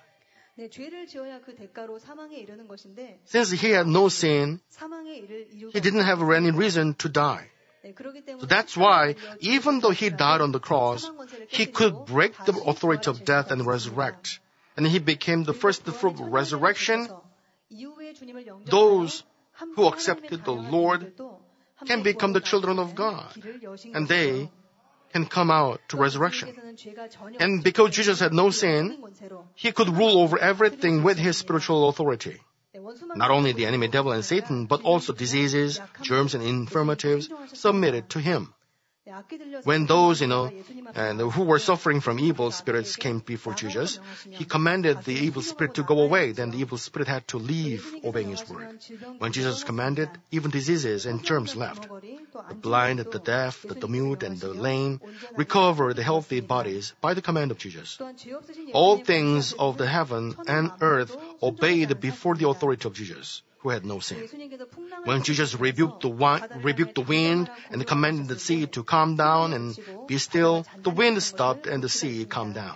Since he had no sin, he didn't have any reason to die. So that's why, even though he died on the cross, he could break the authority of death and resurrect. And he became the first fruit of resurrection. Those who accepted the Lord can become the children of God. And they can come out to resurrection. And because Jesus had no sin, he could rule over everything with his spiritual authority. Not only the enemy devil and Satan, but also diseases, germs, and infirmities submitted to him. When those, you know, and who were suffering from evil spirits came before Jesus, he commanded the evil spirit to go away. Then the evil spirit had to leave, obeying his word. When Jesus commanded, even diseases and germs left. The blind, the deaf, the mute, and the lame recovered the healthy bodies by the command of Jesus. All things of the heaven and earth obeyed before the authority of Jesus, who had no sin. When Jesus rebuked the, wi- rebuked the wind and commanded the sea to calm down and be still, the wind stopped and the sea calmed down.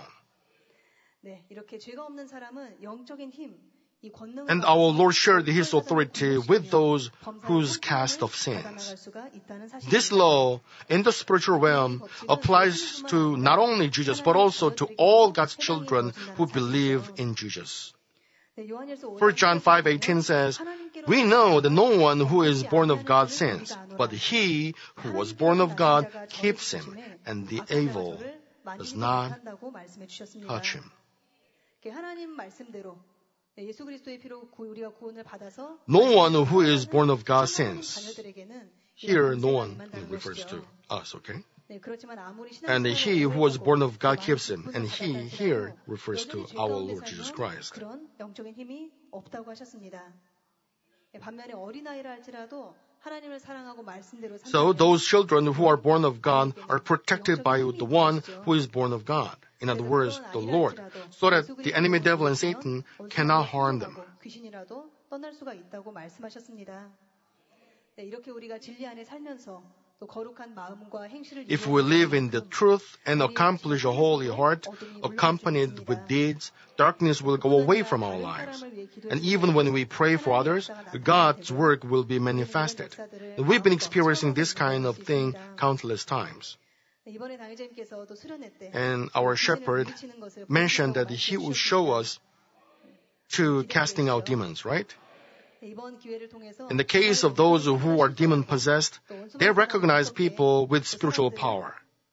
And our Lord shared his authority with those whose cast of sins. This law in the spiritual realm applies to not only Jesus, but also to all God's children who believe in Jesus. First John five eighteen says, We know that no one who is born of God sins, but he who was born of God keeps him, and the evil does not touch him. No one who is born of God sins. Here, no one refers to us, okay? And he who was born of God keeps him. And he here refers to our Lord Jesus Christ. So those children who are born of God are protected by the one who is born of God. In other words, the Lord, so that the enemy devil and Satan cannot harm them. If we live in the truth and accomplish a holy heart, accompanied with deeds, darkness will go away from our lives. And even when we pray for others, God's work will be manifested. And we've been experiencing this kind of thing countless times. And our shepherd mentioned that he will show us to casting out demons, right? In the case of those who are demon-possessed, they recognize people with spiritual power.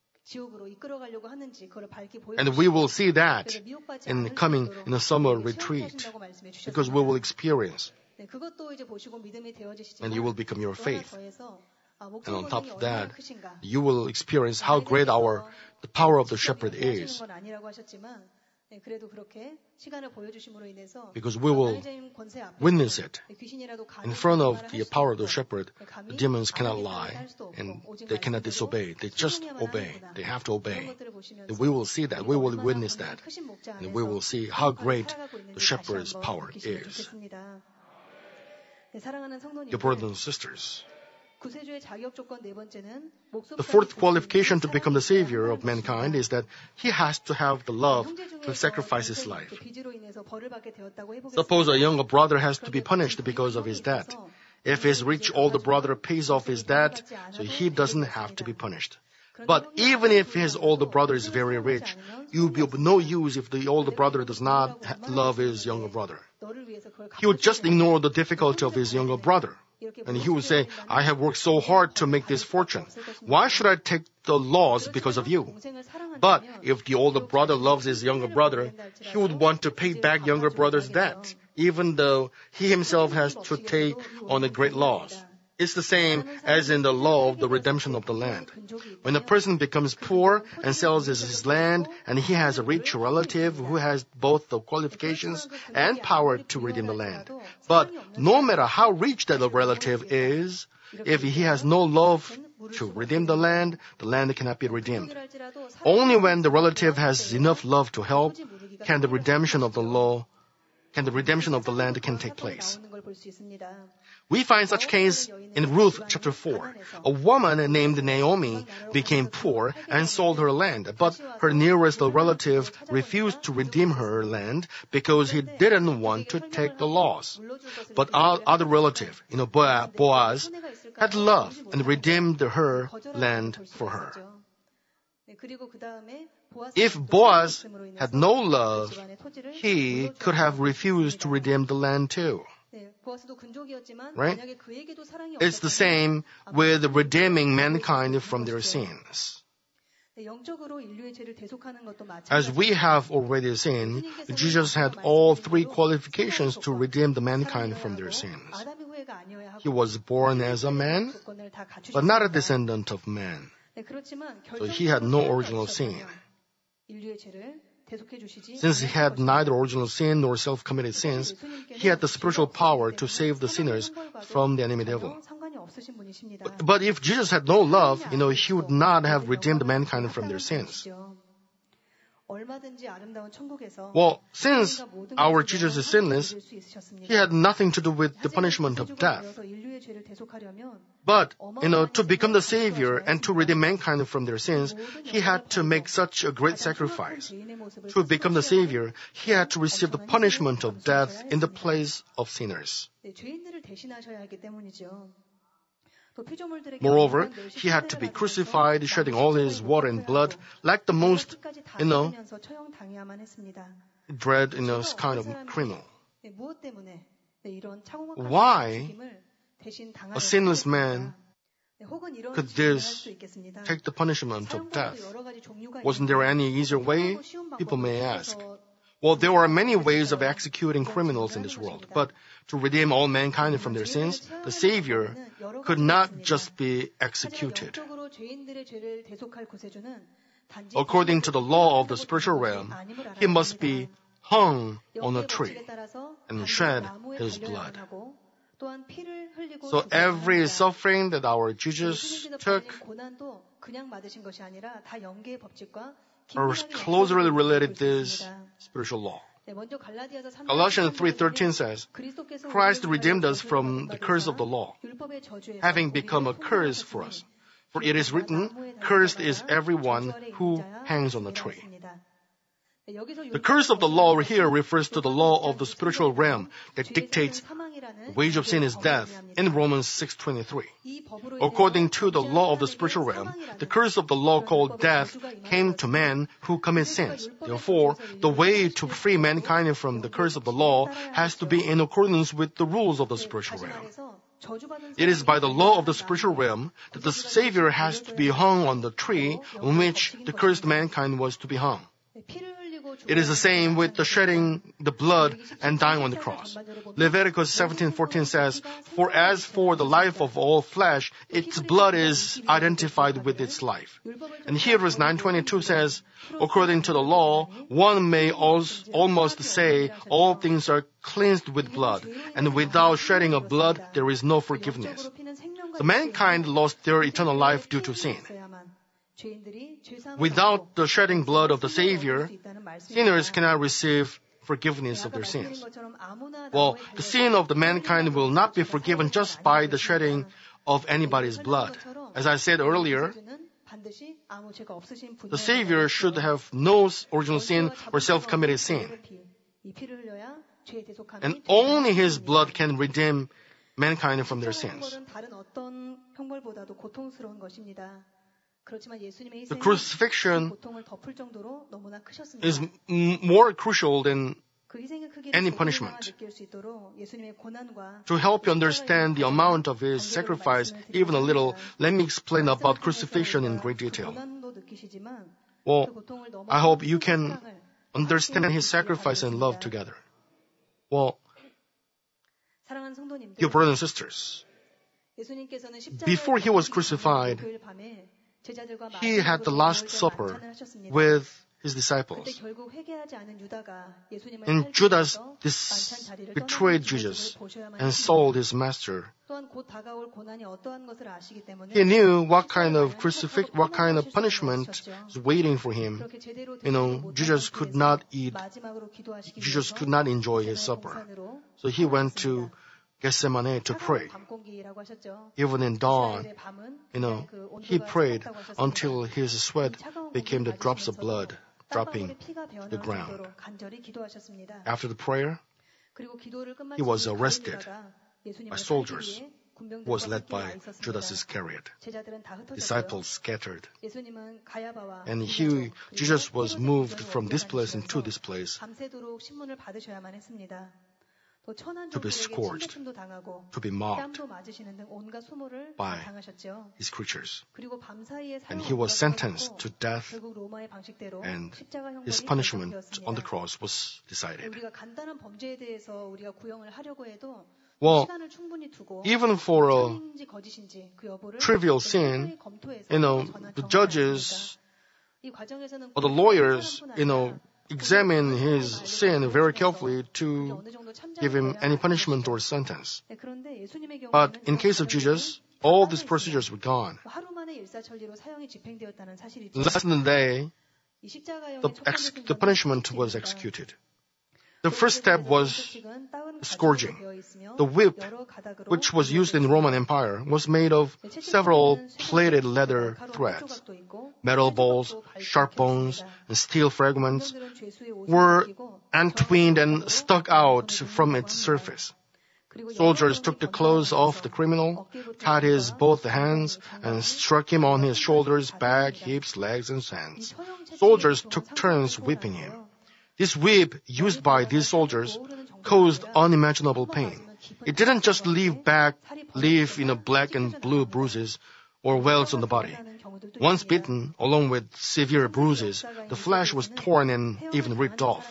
And we will see that in coming in a summer retreat, because we will experience. And you will become your faith. And on top of that, you will experience how great our the power of the shepherd is. Because we will witness it. In front of the power of the shepherd, the demons cannot lie and they cannot disobey. They just obey. They have to obey. And we will see that. We will witness that. And we will see how great the shepherd's power is. Dear brothers and sisters, the fourth qualification to become the savior of mankind is that he has to have the love to sacrifice his life. Suppose a younger brother has to be punished because of his debt. If his rich older brother pays off his debt, so he doesn't have to be punished. But even if his older brother is very rich, it will be of no use if the older brother does not love his younger brother. He would just ignore the difficulty of his younger brother. And he would say, I have worked so hard to make this fortune. Why should I take the loss because of you? But if the older brother loves his younger brother, he would want to pay back younger brother's debt, even though he himself has to take on a great loss. It's the same as in the law of the redemption of the land. When a person becomes poor and sells his land, and he has a rich relative who has both the qualifications and power to redeem the land. But no matter how rich that relative is, if he has no love to redeem the land, the land cannot be redeemed. Only when the relative has enough love to help can the redemption of the law, can the redemption of the land can take place. We find such case in Ruth chapter four. A woman named Naomi became poor and sold her land, but her nearest relative refused to redeem her land because he didn't want to take the loss. But our other relative, you know, Boaz, had love and redeemed her land for her. If Boaz had no love, he could have refused to redeem the land too. Right? It's the same with redeeming mankind from their sins. As we have already seen, Jesus had all three qualifications to redeem the mankind from their sins. He was born as a man, but not a descendant of man. So he had no original sin. Since he had neither original sin nor self-committed sins, he had the spiritual power to save the sinners from the enemy devil. But, but if Jesus had no love, you know, he would not have redeemed mankind from their sins. Well, since our Jesus is sinless, he had nothing to do with the punishment of death. But, you know, to become the Savior and to redeem mankind from their sins, he had to make such a great sacrifice. To become the Savior, he had to receive the punishment of death in the place of sinners. Moreover, he had to be crucified, shedding all his water and blood, like the most, you know, dread, you know, kind of criminal. Why a sinless man could this take the punishment of death? Wasn't there any easier way? People may ask. Well, there are many ways of executing criminals in this world, but to redeem all mankind from their sins, the Savior could not just be executed. According to the law of the spiritual realm, he must be hung on a tree and shed his blood. So every suffering that our Jesus took are closely related to this spiritual law. Galatians three thirteen says, Christ redeemed us from the curse of the law, having become a curse for us. For it is written, cursed is everyone who hangs on a tree. The curse of the law here refers to the law of the spiritual realm that dictates the wage of sin is death in Romans six twenty-three. According to the law of the spiritual realm, the curse of the law called death came to man who commits sins. Therefore, the way to free mankind from the curse of the law has to be in accordance with the rules of the spiritual realm. It is by the law of the spiritual realm that the Savior has to be hung on the tree on which the cursed mankind was to be hung. It is the same with the shedding the blood and dying on the cross. Leviticus seventeen fourteen says, "For as for the life of all flesh, its blood is identified with its life." And Hebrews nine twenty-two says, "According to the law, one may almost say all things are cleansed with blood, and without shedding of blood, there is no forgiveness." The mankind lost their eternal life due to sin. Without the shedding blood of the Savior, sinners cannot receive forgiveness of their sins. Well, the sin of the mankind will not be forgiven just by the shedding of anybody's blood. As I said earlier, the Savior should have no original sin or self-committed sin. And only His blood can redeem mankind from their sins. The crucifixion is m- more crucial than any punishment. To help you understand the amount of His sacrifice, even a little, let me explain about crucifixion in great detail. Well, I hope you can understand His sacrifice and love together. Well, dear brothers and sisters, before He was crucified, He had the Last Supper with His disciples. And Judas dis- betrayed Jesus and sold His Master. He knew what kind of crucifix, what kind of punishment was waiting for him. You know, Jesus could not eat, Jesus could not enjoy His supper. So He went to Gethsemane to pray. Even in dawn, you know, He prayed until His sweat became the drops of blood dropping to the ground. After the prayer, He was arrested by soldiers who was led by Judas Iscariot. Disciples scattered. And he, Jesus was moved from this place into this place to be scourged, to be mocked by His creatures. And He was sentenced to death, and His punishment on the cross was decided. Well, even for a trivial sin, you know, the judges or the lawyers, you know, examine his sin very carefully to give him any punishment or sentence. But in case of Jesus, all these procedures were gone. Less than a day, the, ex- the punishment was executed. The first step was scourging. The whip, which was used in the Roman Empire, was made of several plated leather threads. Metal balls, sharp bones, and steel fragments were entwined and stuck out from its surface. Soldiers took the clothes off the criminal, tied his both hands, and struck him on his shoulders, back, hips, legs, and hands. Soldiers took turns whipping him. This whip used by these soldiers caused unimaginable pain. It didn't just leave back, leave you know, black and blue bruises or welts on the body. Once bitten, along with severe bruises, the flesh was torn and even ripped off.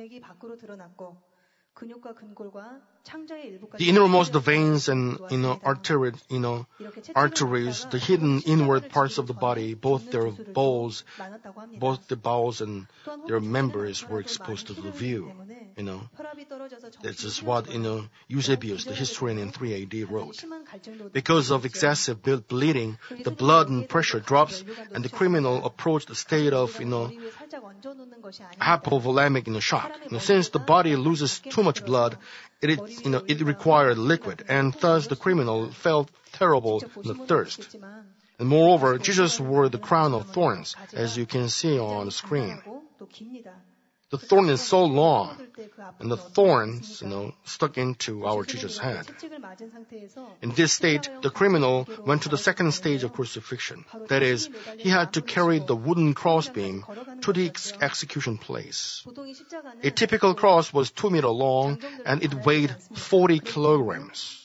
The innermost veins and you know, artery, you know, arteries, the hidden inward parts of the body, both their bowels, both the bowels and their members were exposed to the view. You know, this is what you know Eusebius, the historian in three A D, wrote. Because of excessive bleeding, the blood and pressure drops, and the criminal approached a state of you know hypovolemic you know, shock. You know, since the body loses too much blood, it, it you know it required liquid, and thus the criminal felt terrible you know, thirst. And moreover, Jesus wore the crown of thorns, as you can see on the screen. The thorn is so long, and the thorns, you know, stuck into our Jesus' head. In this state, the criminal went to the second stage of crucifixion. That is, he had to carry the wooden crossbeam to the ex- execution place. A typical cross was two meters long, and it weighed forty kilograms.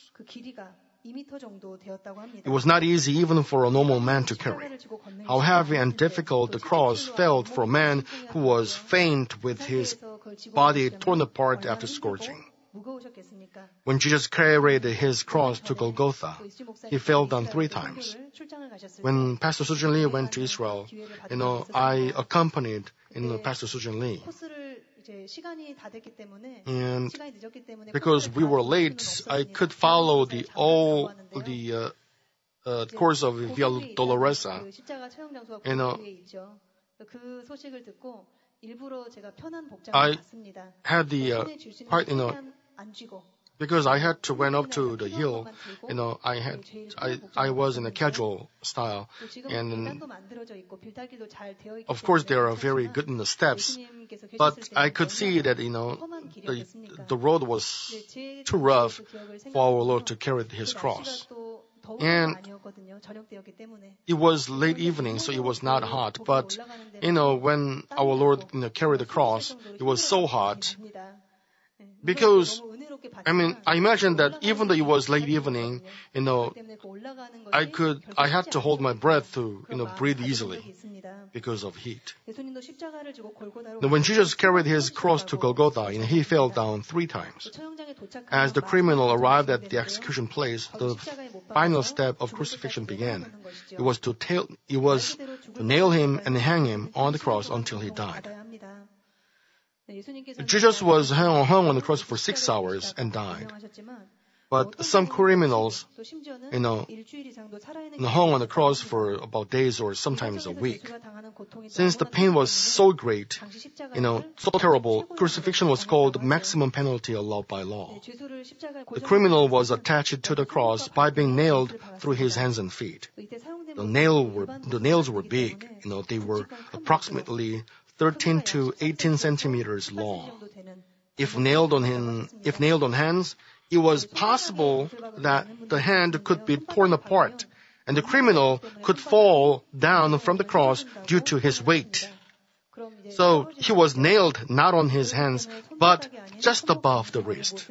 It was not easy even for a normal man to carry. How heavy and difficult the cross felt for a man who was faint with his body torn apart after scorching. When Jesus carried his cross to Golgotha, he fell down three times. When Pastor Sujin Lee went to Israel, you know, I accompanied you know, Pastor Sujin Lee. And because we were late, I could follow the all the uh, uh, course of Via Dolorosa. You know, I had the uh, part, you know, because I had to went up to the hill. You know, I had I I was in a casual style, and of course there are very good in the steps, but I could see that you know the the road was too rough for our Lord to carry His cross. And it was late evening, so it was not hot. But, you know, when our Lord you know, carried the cross, it was so hot. Because, I mean, I imagine that even though it was late evening, you know, I could, I had to hold my breath to, you know, breathe easily because of heat. Now, when Jesus carried his cross to Golgotha, you know, he fell down three times. As the criminal arrived at the execution place, the final step of crucifixion began. It was to tail, it was to nail him and hang him on the cross until he died. Jesus was hung, hung on the cross for six hours and died. But some criminals, you know, hung on the cross for about days or sometimes a week. Since the pain was so great, you know, so terrible, crucifixion was called the maximum penalty allowed by law. The criminal was attached to the cross by being nailed through his hands and feet. The, nail were, the nails were big, you know, they were approximately thirteen to eighteen centimeters long. If nailed on him, if nailed on hands, it was possible that the hand could be torn apart and the criminal could fall down from the cross due to his weight. So he was nailed not on his hands, but just above the wrist.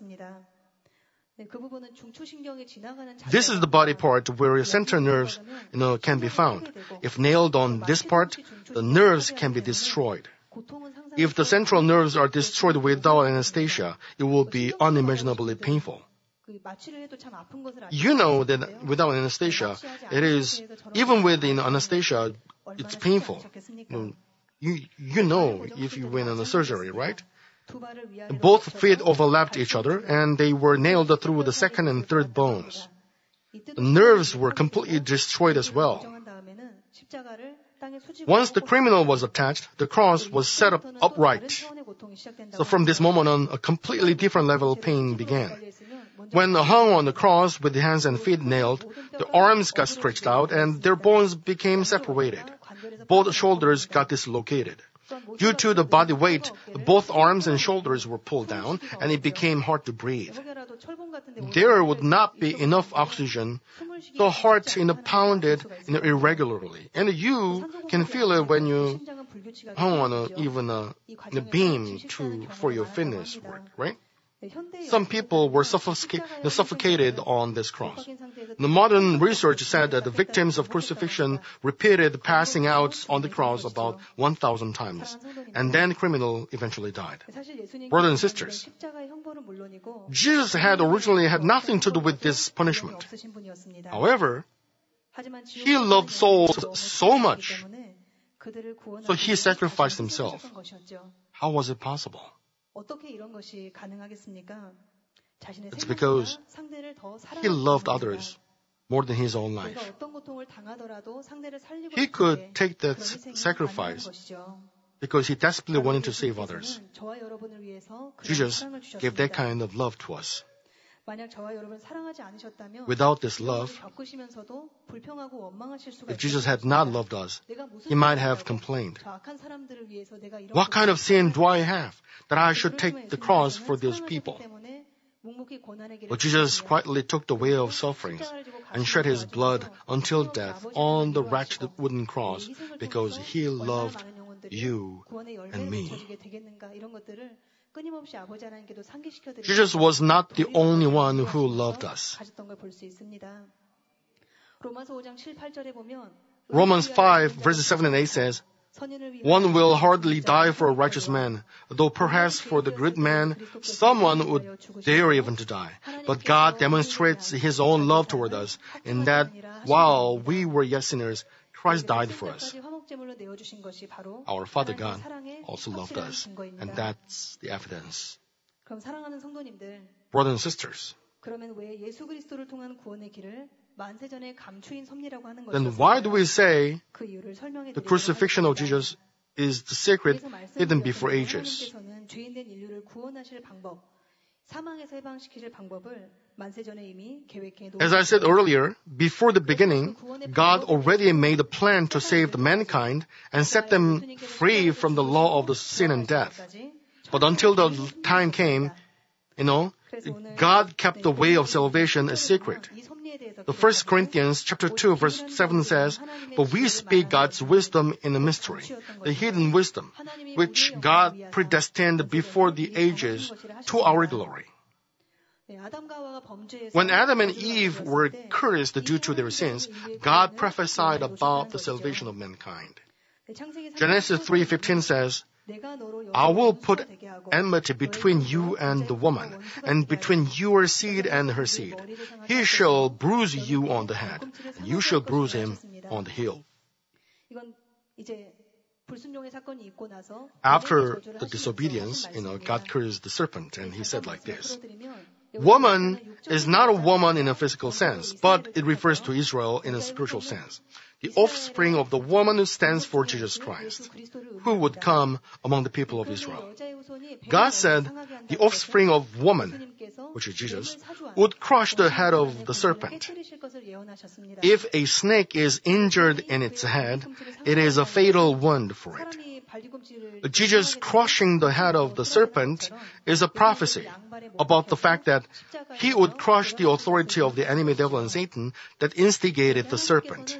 This is the body part where your central nerves, you know, can be found. If nailed on this part, the nerves can be destroyed. If the central nerves are destroyed without anesthesia, it will be unimaginably painful. You know that without anesthesia, it is, even with anesthesia, it's painful. You, you know if you went on the surgery, right? Both feet overlapped each other and they were nailed through the second and third bones. The nerves were completely destroyed as well. Once the criminal was attached, the cross was set up upright. So from this moment on, a completely different level of pain began. When hung on the cross with the hands and feet nailed, the arms got stretched out and their bones became separated. Both shoulders got dislocated. Due to the body weight, both arms and shoulders were pulled down and it became hard to breathe. There would not be enough oxygen. The heart you know, pounded you know, irregularly. And you can feel it when you hung on a, even a, a beam to, for your fitness work, right? Some people were suffoc- suffocated on this cross. The modern research said that the victims of crucifixion repeated passing out on the cross about one thousand times, and then the criminal eventually died. Brothers and sisters, Jesus had originally had nothing to do with this punishment. However, he loved souls so much, so he sacrificed himself. How was it possible? It's because he loved others more than his own life. He could take that sacrifice because he desperately wanted to save others. Jesus gave that kind of love to us. Without this love, if Jesus had not loved us, he might have complained, "What kind of sin do I have that I should take the cross for those people?" But Jesus quietly took the way of sufferings and shed his blood until death on the wretched wooden cross because he loved you and me. Jesus was not the only one who loved us. Romans five, verses seven and eight says, "One will hardly die for a righteous man, though perhaps for the good man, someone would dare even to die. But God demonstrates his own love toward us, in that while we were yet sinners, Christ died for us." Our Father God also loved us, and that's the evidence. Brothers and sisters, then why do we say the crucifixion of Jesus is the secret hidden before ages? As I said earlier, before the beginning, God already made a plan to save the mankind and set them free from the law of the sin and death. But until the time came, you know, God kept the way of salvation a secret. The First Corinthians chapter two verse seven says, "But we speak God's wisdom in a mystery, the hidden wisdom, which God predestined before the ages to our glory." When Adam and Eve were cursed due to their sins, God prophesied about the salvation of mankind. Genesis three fifteen says, "I will put enmity between you and the woman, and between your seed and her seed. He shall bruise you on the head, and you shall bruise him on the heel." After the disobedience, you know, God cursed the serpent, and he said like this, "Woman is not a woman in a physical sense, but it refers to Israel in a spiritual sense. The offspring of the woman who stands for Jesus Christ, who would come among the people of Israel." God said the offspring of woman, which is Jesus, would crush the head of the serpent. If a snake is injured in its head, it is a fatal wound for it. Jesus crushing the head of the serpent is a prophecy about the fact that he would crush the authority of the enemy devil and Satan that instigated the serpent.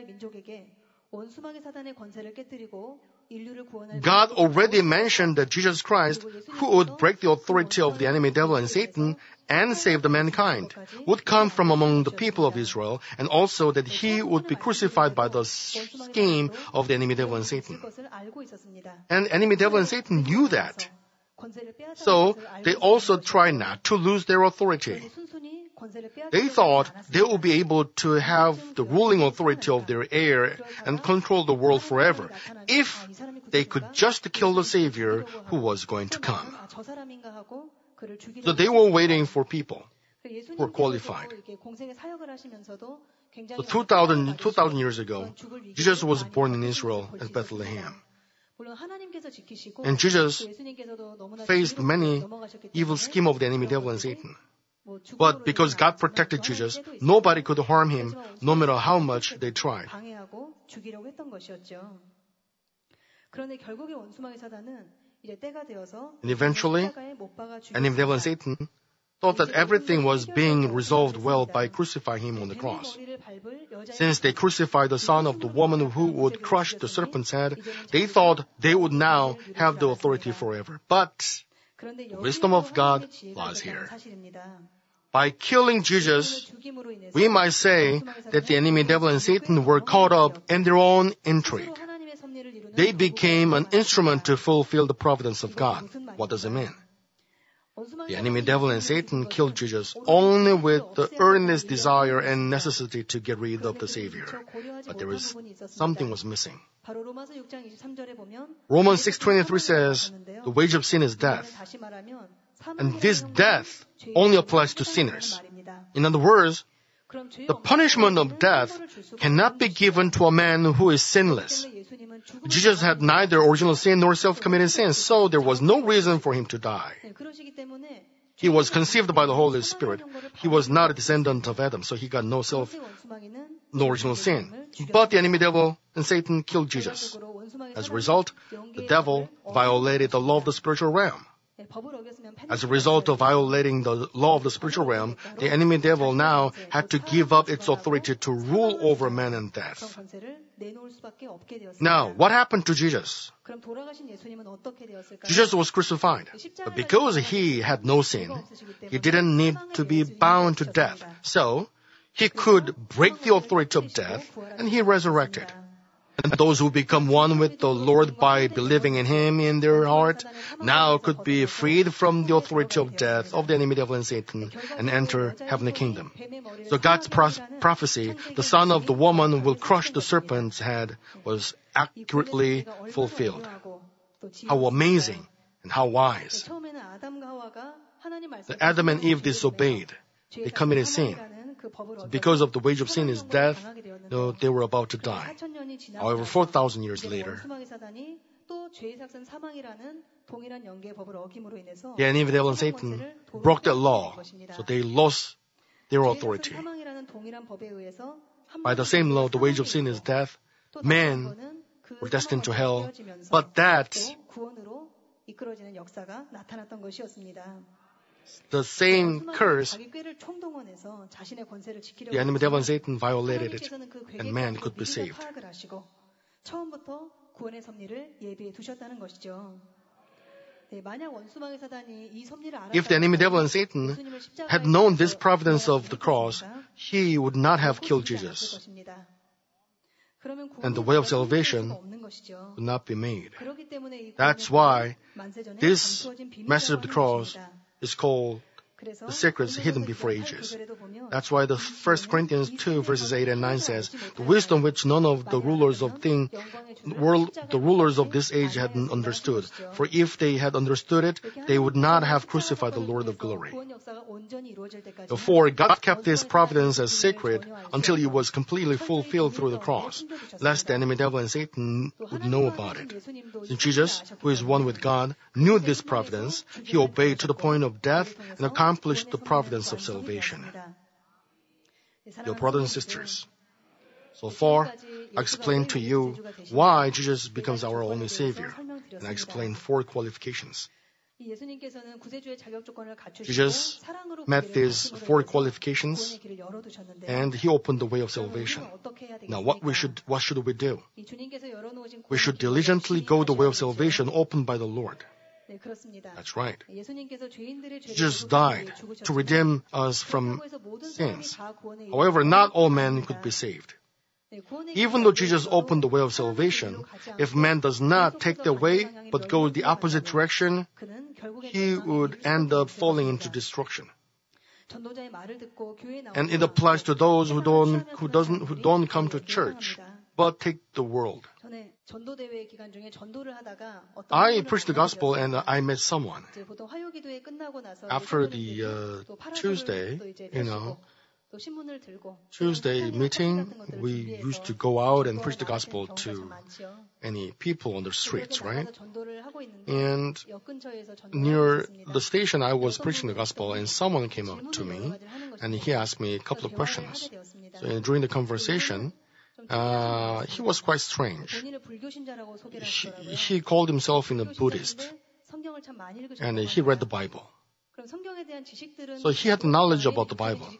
God already mentioned that Jesus Christ, who would break the authority of the enemy devil and Satan and save the mankind, would come from among the people of Israel, and also that he would be crucified by the scheme of the enemy devil and Satan. And enemy devil and Satan knew that. So they also tried not to lose their authority. They thought they would be able to have the ruling authority of their heir and control the world forever if they could just kill the Savior who was going to come. So they were waiting for people who were qualified. So two thousand, two thousand years ago, Jesus was born in Israel at Bethlehem. And Jesus faced many evil schemes of the enemy devil and Satan. But because God protected Jesus, nobody could harm him, no matter how much they tried. And eventually, enemy devil and Satan thought that everything was being resolved well by crucifying him on the cross. Since they crucified the son of the woman who would crush the serpent's head, they thought they would now have the authority forever. But the wisdom of God lies here. By killing Jesus, we might say that the enemy devil and Satan were caught up in their own intrigue. They became an instrument to fulfill the providence of God. What does it mean? The enemy devil and Satan killed Jesus only with the earnest desire and necessity to get rid of the Savior. But there is something was missing. Romans six twenty-three says, "The wage of sin is death." And this death only applies to sinners. In other words, the punishment of death cannot be given to a man who is sinless. Jesus had neither original sin nor self-committed sin, so there was no reason for him to die. He was conceived by the Holy Spirit. He was not a descendant of Adam, so he got no self, no original sin. But the enemy devil and Satan killed Jesus. As a result, the devil violated the law of the spiritual realm. As a result of violating the law of the spiritual realm, the enemy devil now had to give up its authority to rule over man and death. Now, what happened to Jesus? Jesus was crucified. But because he had no sin, he didn't need to be bound to death. So, he could break the authority of death, and he resurrected. And those who become one with the Lord by believing in Him in their heart now could be freed from the authority of death, of the enemy devil and Satan, and enter heavenly kingdom. So God's pro- prophecy, the son of the woman will crush the serpent's head, was accurately fulfilled. How amazing and how wise. The Adam and Eve disobeyed. They committed sin. Because of the wage of sin is death, you know, they were about to die. However, four thousand years later, the enemy devil and Satan broke that law, so they lost their authority. By the same law, the wage of sin is death. Men were destined to hell, but that the same curse, the enemy devil and Satan violated it, and man could be saved. If the enemy devil and Satan had known this providence of the cross, he would not have killed Jesus. And the way of salvation would not be made. That's why this message of the cross is called the secrets hidden before ages. That's why the First Corinthians two verses eight and nine says, the wisdom which none of the rulers of thing, world, the rulers of this age had understood. For if they had understood it, they would not have crucified the Lord of glory. Therefore, God kept His providence as sacred until it was completely fulfilled through the cross, lest the enemy devil and Satan would know about it. Since Jesus, who is one with God, knew this providence, He obeyed to the point of death and accomplished the providence of salvation. Dear brothers and sisters, so far, I explained to you why Jesus becomes our only Savior, and I explained four qualifications. Jesus met these four qualifications, and He opened the way of salvation. Now, what we should, what should we do? We should diligently go the way of salvation opened by the Lord. That's right. Jesus died to redeem us from sins. However, not all men could be saved. Even though Jesus opened the way of salvation, if man does not take the way but go the opposite direction, he would end up falling into destruction. And it applies to those who don't, who doesn't, who don't come to church, but take the world. I preached the gospel and I met someone. After the uh, Tuesday, you know, Tuesday meeting, we used to go out and preach the gospel to any people on the streets, right? And near the station, I was preaching the gospel and someone came up to me and he asked me a couple of questions. So during the conversation, Uh, he was quite strange. He, he called himself in a Buddhist, and he read the Bible. So he had knowledge about the Bible.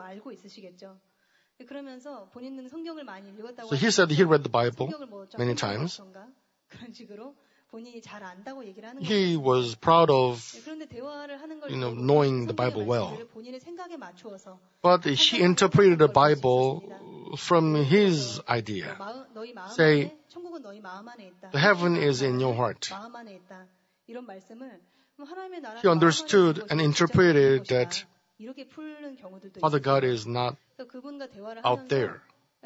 So he said he read the Bible many times. He was proud of, you know, knowing the Bible well. But he interpreted the Bible from his idea. Say, the heaven is in your heart. He understood and interpreted that Father God is not out there.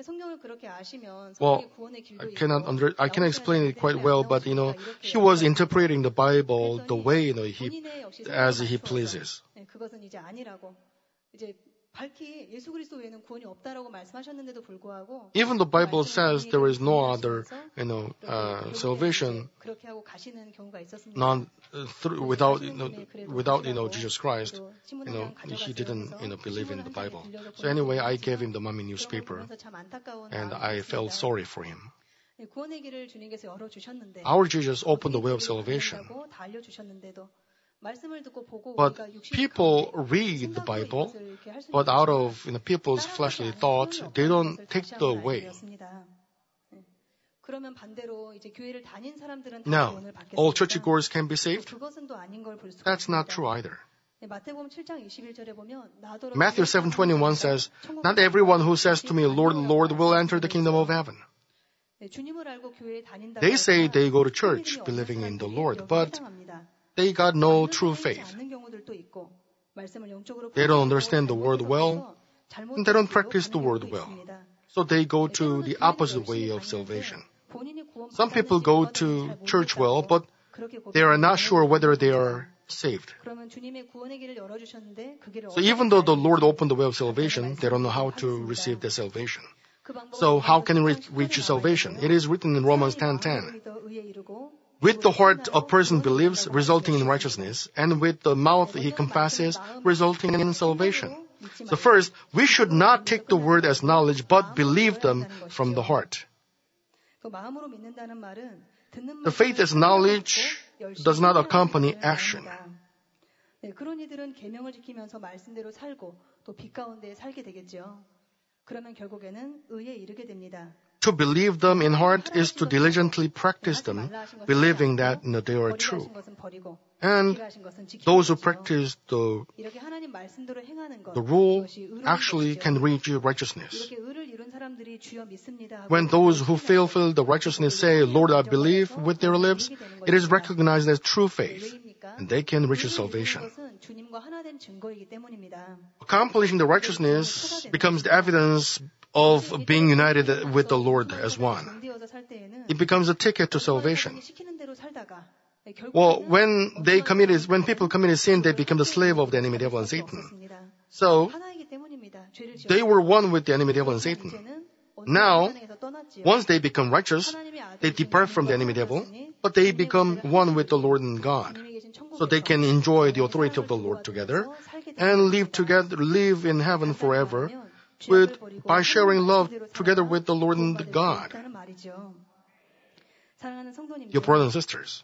Well, I cannot under, I cannot explain it quite well, but you know, he was interpreting the Bible the way, you know, he, as he pleases. Even the Bible says there is no other, you know, uh, salvation non, uh, through, without, you know, without, you know, Jesus Christ. You know, he didn't, you know, believe in the Bible. So anyway, I gave him the mommy newspaper, and I felt sorry for him. Our Jesus opened the way of salvation. But people read the Bible, but out of, you know, people's fleshly thoughts, they don't take the way. Now, all churchgoers can be saved? That's not true either. Matthew seven twenty-one says, "Not everyone who says to me, 'Lord, Lord,' will enter the kingdom of heaven." They say they go to church believing in the Lord, but they got no true faith. They don't understand the word well, and they don't practice the word well. So they go to the opposite way of salvation. Some people go to church well, but they are not sure whether they are saved. So even though the Lord opened the way of salvation, they don't know how to receive the salvation. So how can we reach salvation? It is written in Romans ten ten. With the heart a person believes, resulting in righteousness, and with the mouth he confesses, resulting in salvation. So first, we should not take the word as knowledge, but believe them from the heart. The faith as knowledge does not accompany action. 그런 이들은 계명을 지키면서 말씀대로 살고 또 빛 가운데 살게 되겠죠. 그러면 결국에는 의에 이르게 됩니다. To believe them in heart is to diligently practice them, believing that, you know, they are true. And those who practice the, the rule actually can reach righteousness. When those who fulfill the righteousness say, "Lord, I believe," with their lips, it is recognized as true faith, and they can reach salvation. Accomplishing the righteousness becomes the evidence of being united with the Lord as one. It becomes a ticket to salvation. Well, when they committed, when people committed sin, they become the slave of the enemy devil and Satan. So, they were one with the enemy devil and Satan. Now, once they become righteous, they depart from the enemy devil, but they become one with the Lord and God. So they can enjoy the authority of the Lord together and live together, live in heaven forever with, by sharing love together with the Lord and God. Your brothers and sisters,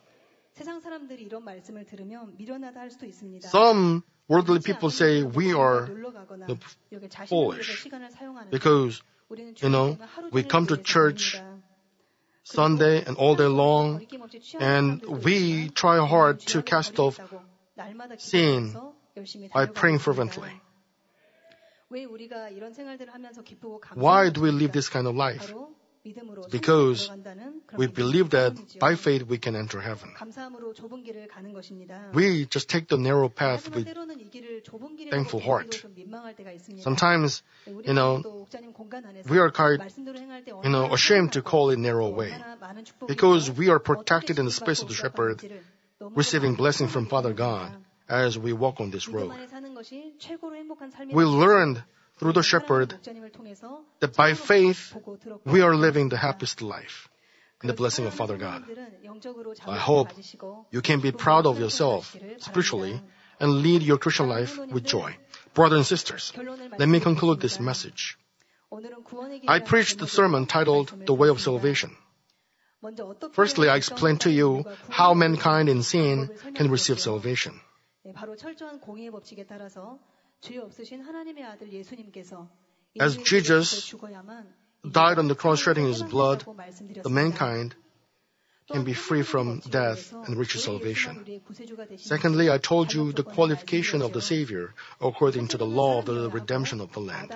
some worldly people say we are foolish because, you know, we come to church Sunday and all day long, and we try hard to cast off sin by praying fervently. Why do we live this kind of life? Because we believe that by faith we can enter heaven. We just take the narrow path with thankful heart. Sometimes, you know, we are quite, you know, ashamed to call it narrow way, because we are protected in the space of the shepherd, receiving blessing from Father God as we walk on this road. We learned through the shepherd that by faith we are living the happiest life in the blessing of Father God. I hope you can be proud of yourself spiritually and lead your Christian life with joy. Brothers and sisters, let me conclude this message. I preached the sermon titled The Way of Salvation. Firstly, I explained to you how mankind in sin can receive salvation. As Jesus died on the cross shedding his blood, the mankind can be free from death and reach salvation. Secondly, I told you the qualification of the Savior according to the law of the redemption of the land.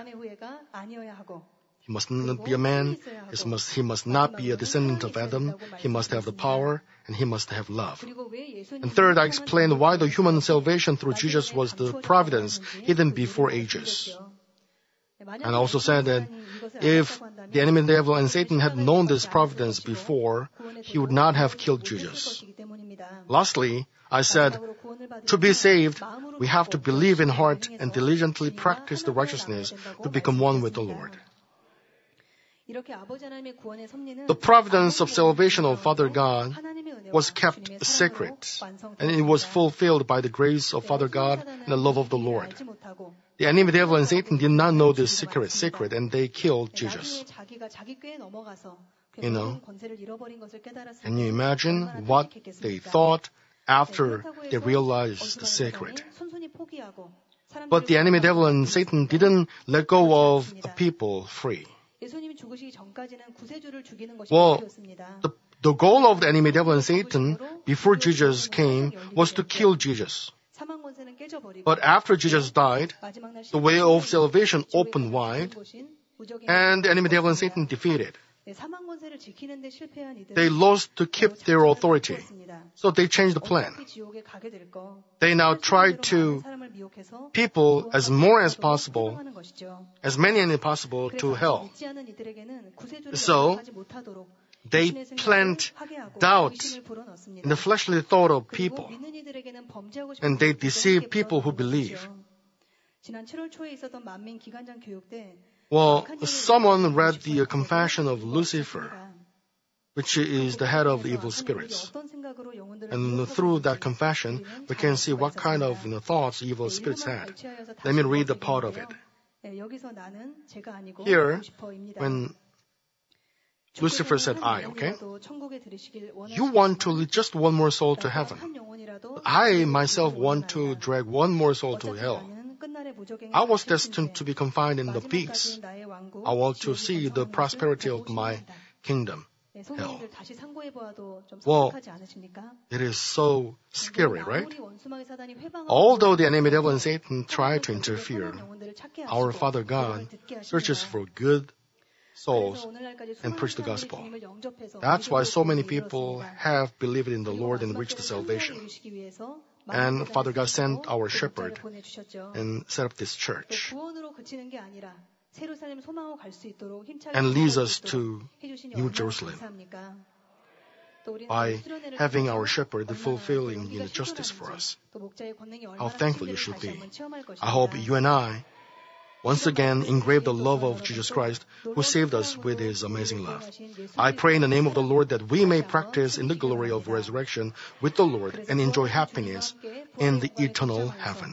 He must not be a man, he must, he must not be a descendant of Adam, he must have the power, and he must have love. And third, I explained why the human salvation through Jesus was the providence hidden before ages. And I also said that if the enemy devil and Satan had known this providence before, he would not have killed Jesus. Lastly, I said To be saved, we have to believe in heart and diligently practice the righteousness to become one with the Lord. The providence of salvation of Father God was kept secret, and it was fulfilled by the grace of Father God and the love of the Lord. The enemy devil and Satan did not know this secret, secret, and they killed Jesus. You know, can you imagine what they thought after they realized the secret? But the enemy devil and Satan didn't let go of people free. Well, the, the goal of the enemy devil and Satan before Jesus came was to kill Jesus. But after Jesus died, the way of salvation opened wide, and the enemy devil and Satan defeated. They lost to keep their authority, so they changed the plan. They now try to people as more as possible, as many as possible to hell. So they plant doubt in the fleshly thought of people, and they deceive people who believe. Well, someone read the Confession of Lucifer, which is the head of the evil spirits. And through that confession, we can see what kind of you know, thoughts evil spirits had. Let me read the part of it. Here, when Lucifer said, I, okay? You want to lead just one more soul to heaven. I myself want to drag one more soul to hell. I was destined to be confined in the peace. I want to see the prosperity of my kingdom. Hell. Well, it is so scary, right? Although the enemy devil and Satan try to interfere, our Father God searches for good souls and preach the gospel. That's why so many people have believed in the Lord and reached the salvation. And Father God sent our shepherd and set up this church and leads us to New Jerusalem by having our shepherd fulfilling you know, justice for us. How thankful you should be. I hope you and I once again engrave the love of Jesus Christ who saved us with his amazing love. I pray in the name of the Lord that we may practice in the glory of resurrection with the Lord and enjoy happiness in the eternal heaven.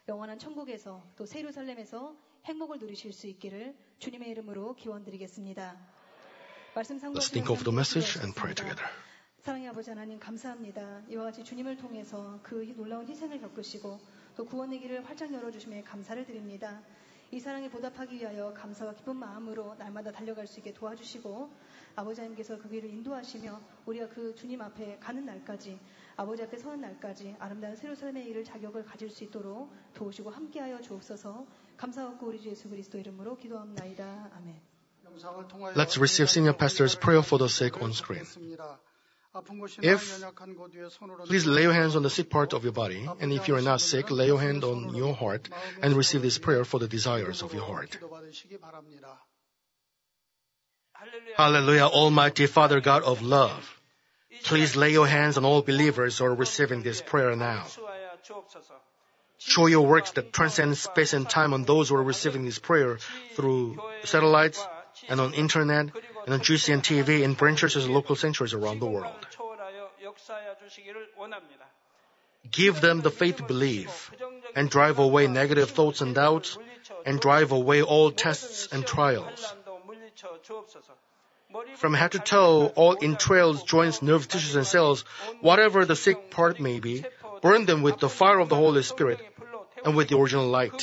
Let's think of the message and pray together. 사랑의 아버지 하나님 감사합니다. 이와 같이 주님을 통해서 그 놀라운 희생을 겪으시고 또 구원의 길을 활짝 열어주심에 감사를 드립니다. 이 사랑에 보답하기 위하여 감사와 기쁜 마음으로 날마다 달려갈 수 있게 도와주시고 아버지 하나님께서 그 길을 인도하시며 우리가 그 주님 앞에 가는 날까지 아버지 앞에 서는 날까지 아름다운 새로 삶의 일을 자격을 가질 수 있도록 도우시고 함께하여 주옵소서. 감사하고 우리 주 예수 그리스도 이름으로 기도합나이다. 아멘. Let's receive Senior Pastor's prayer for the sick on screen. If, please lay your hands on the sick part of your body, and if you are not sick, lay your hand on your heart and receive this prayer for the desires of your heart. Hallelujah, Almighty Father God of love. Please lay your hands on all believers who are receiving this prayer now. Show your works that transcend space and time on those who are receiving this prayer through satellites and on internet and on G C N T V in branch churches and local sanctuaries around the world. Give them the faith to believe and drive away negative thoughts and doubts and drive away all tests and trials. From head to toe, all entrails, joints, nerves, tissues, and cells, whatever the sick part may be, burn them with the fire of the Holy Spirit and with the original light.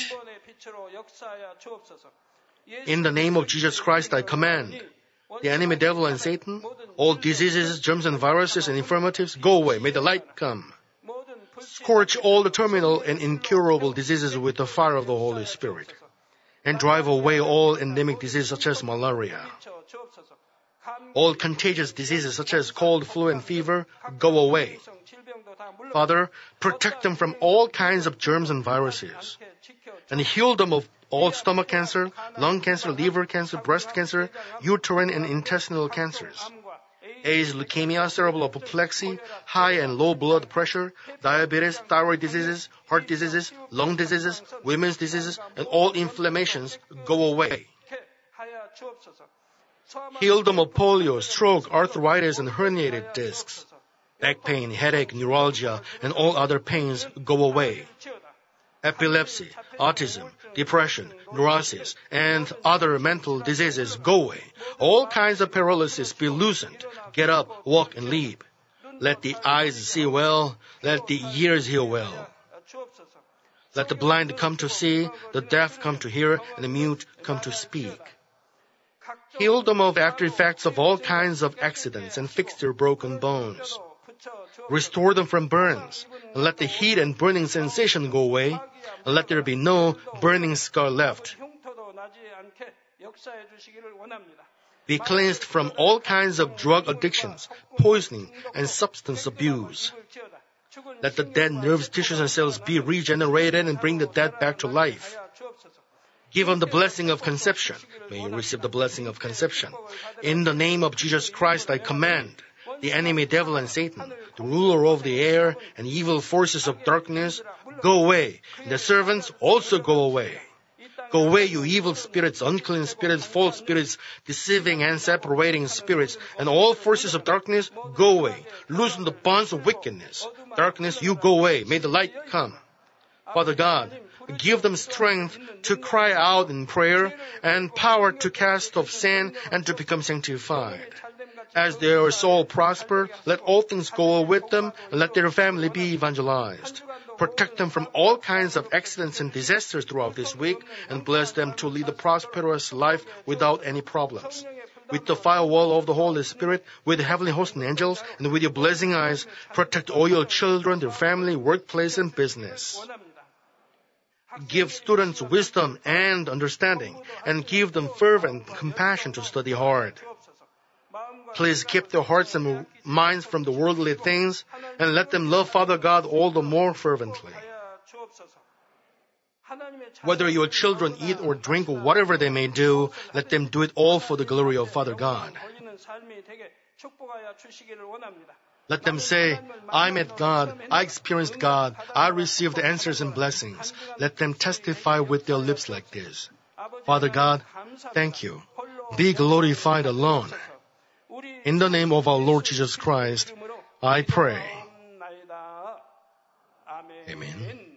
In the name of Jesus Christ, I command the enemy devil and Satan, all diseases, germs and viruses and infirmities, go away. May the light come. Scorch all the terminal and incurable diseases with the fire of the Holy Spirit. And drive away all endemic diseases such as malaria. All contagious diseases such as cold, flu, and fever, go away. Father, protect them from all kinds of germs and viruses. And heal them of all stomach cancer, lung cancer, liver cancer, breast cancer, uterine and intestinal cancers. AIDS, leukemia, cerebral apoplexy, high and low blood pressure, diabetes, thyroid diseases, heart diseases, lung diseases, women's diseases, and all inflammations go away. Heal them of polio, stroke, arthritis, and herniated discs. Back pain, headache, neuralgia, and all other pains go away. Epilepsy, autism, depression, neurosis, and other mental diseases go away. All kinds of paralysis be loosened. Get up, walk, and leap. Let the eyes see well. Let the ears hear well. Let the blind come to see, the deaf come to hear, and the mute come to speak. Heal them of after effects of all kinds of accidents and fix their broken bones. Restore them from burns, and let the heat and burning sensation go away, and let there be no burning scar left. Be cleansed from all kinds of drug addictions, poisoning, and substance abuse. Let the dead nerves, tissues, and cells be regenerated and bring the dead back to life. Give them the blessing of conception. May you receive the blessing of conception. In the name of Jesus Christ, I command the enemy devil and Satan, the ruler of the air and evil forces of darkness, go away. And the servants also go away. Go away, you evil spirits, unclean spirits, false spirits, deceiving and separating spirits, and all forces of darkness, go away. Loosen the bonds of wickedness. Darkness, you go away. May the light come. Father God, give them strength to cry out in prayer and power to cast off sin and to become sanctified. As their soul prosper, let all things go with them and let their family be evangelized. Protect them from all kinds of accidents and disasters throughout this week and bless them to lead a prosperous life without any problems. With the firewall of the Holy Spirit, with the heavenly host and angels, and with your blessing eyes, protect all your children, their family, workplace, and business. Give students wisdom and understanding, and give them fervent compassion to study hard. Please keep their hearts and minds from the worldly things, and let them love Father God all the more fervently. Whether your children eat or drink or whatever they may do, let them do it all for the glory of Father God. Let them say, I met God, I experienced God, I received answers and blessings. Let them testify with their lips like this. Father God, thank you. Be glorified alone. In the name of our Lord Jesus Christ, I pray. Amen.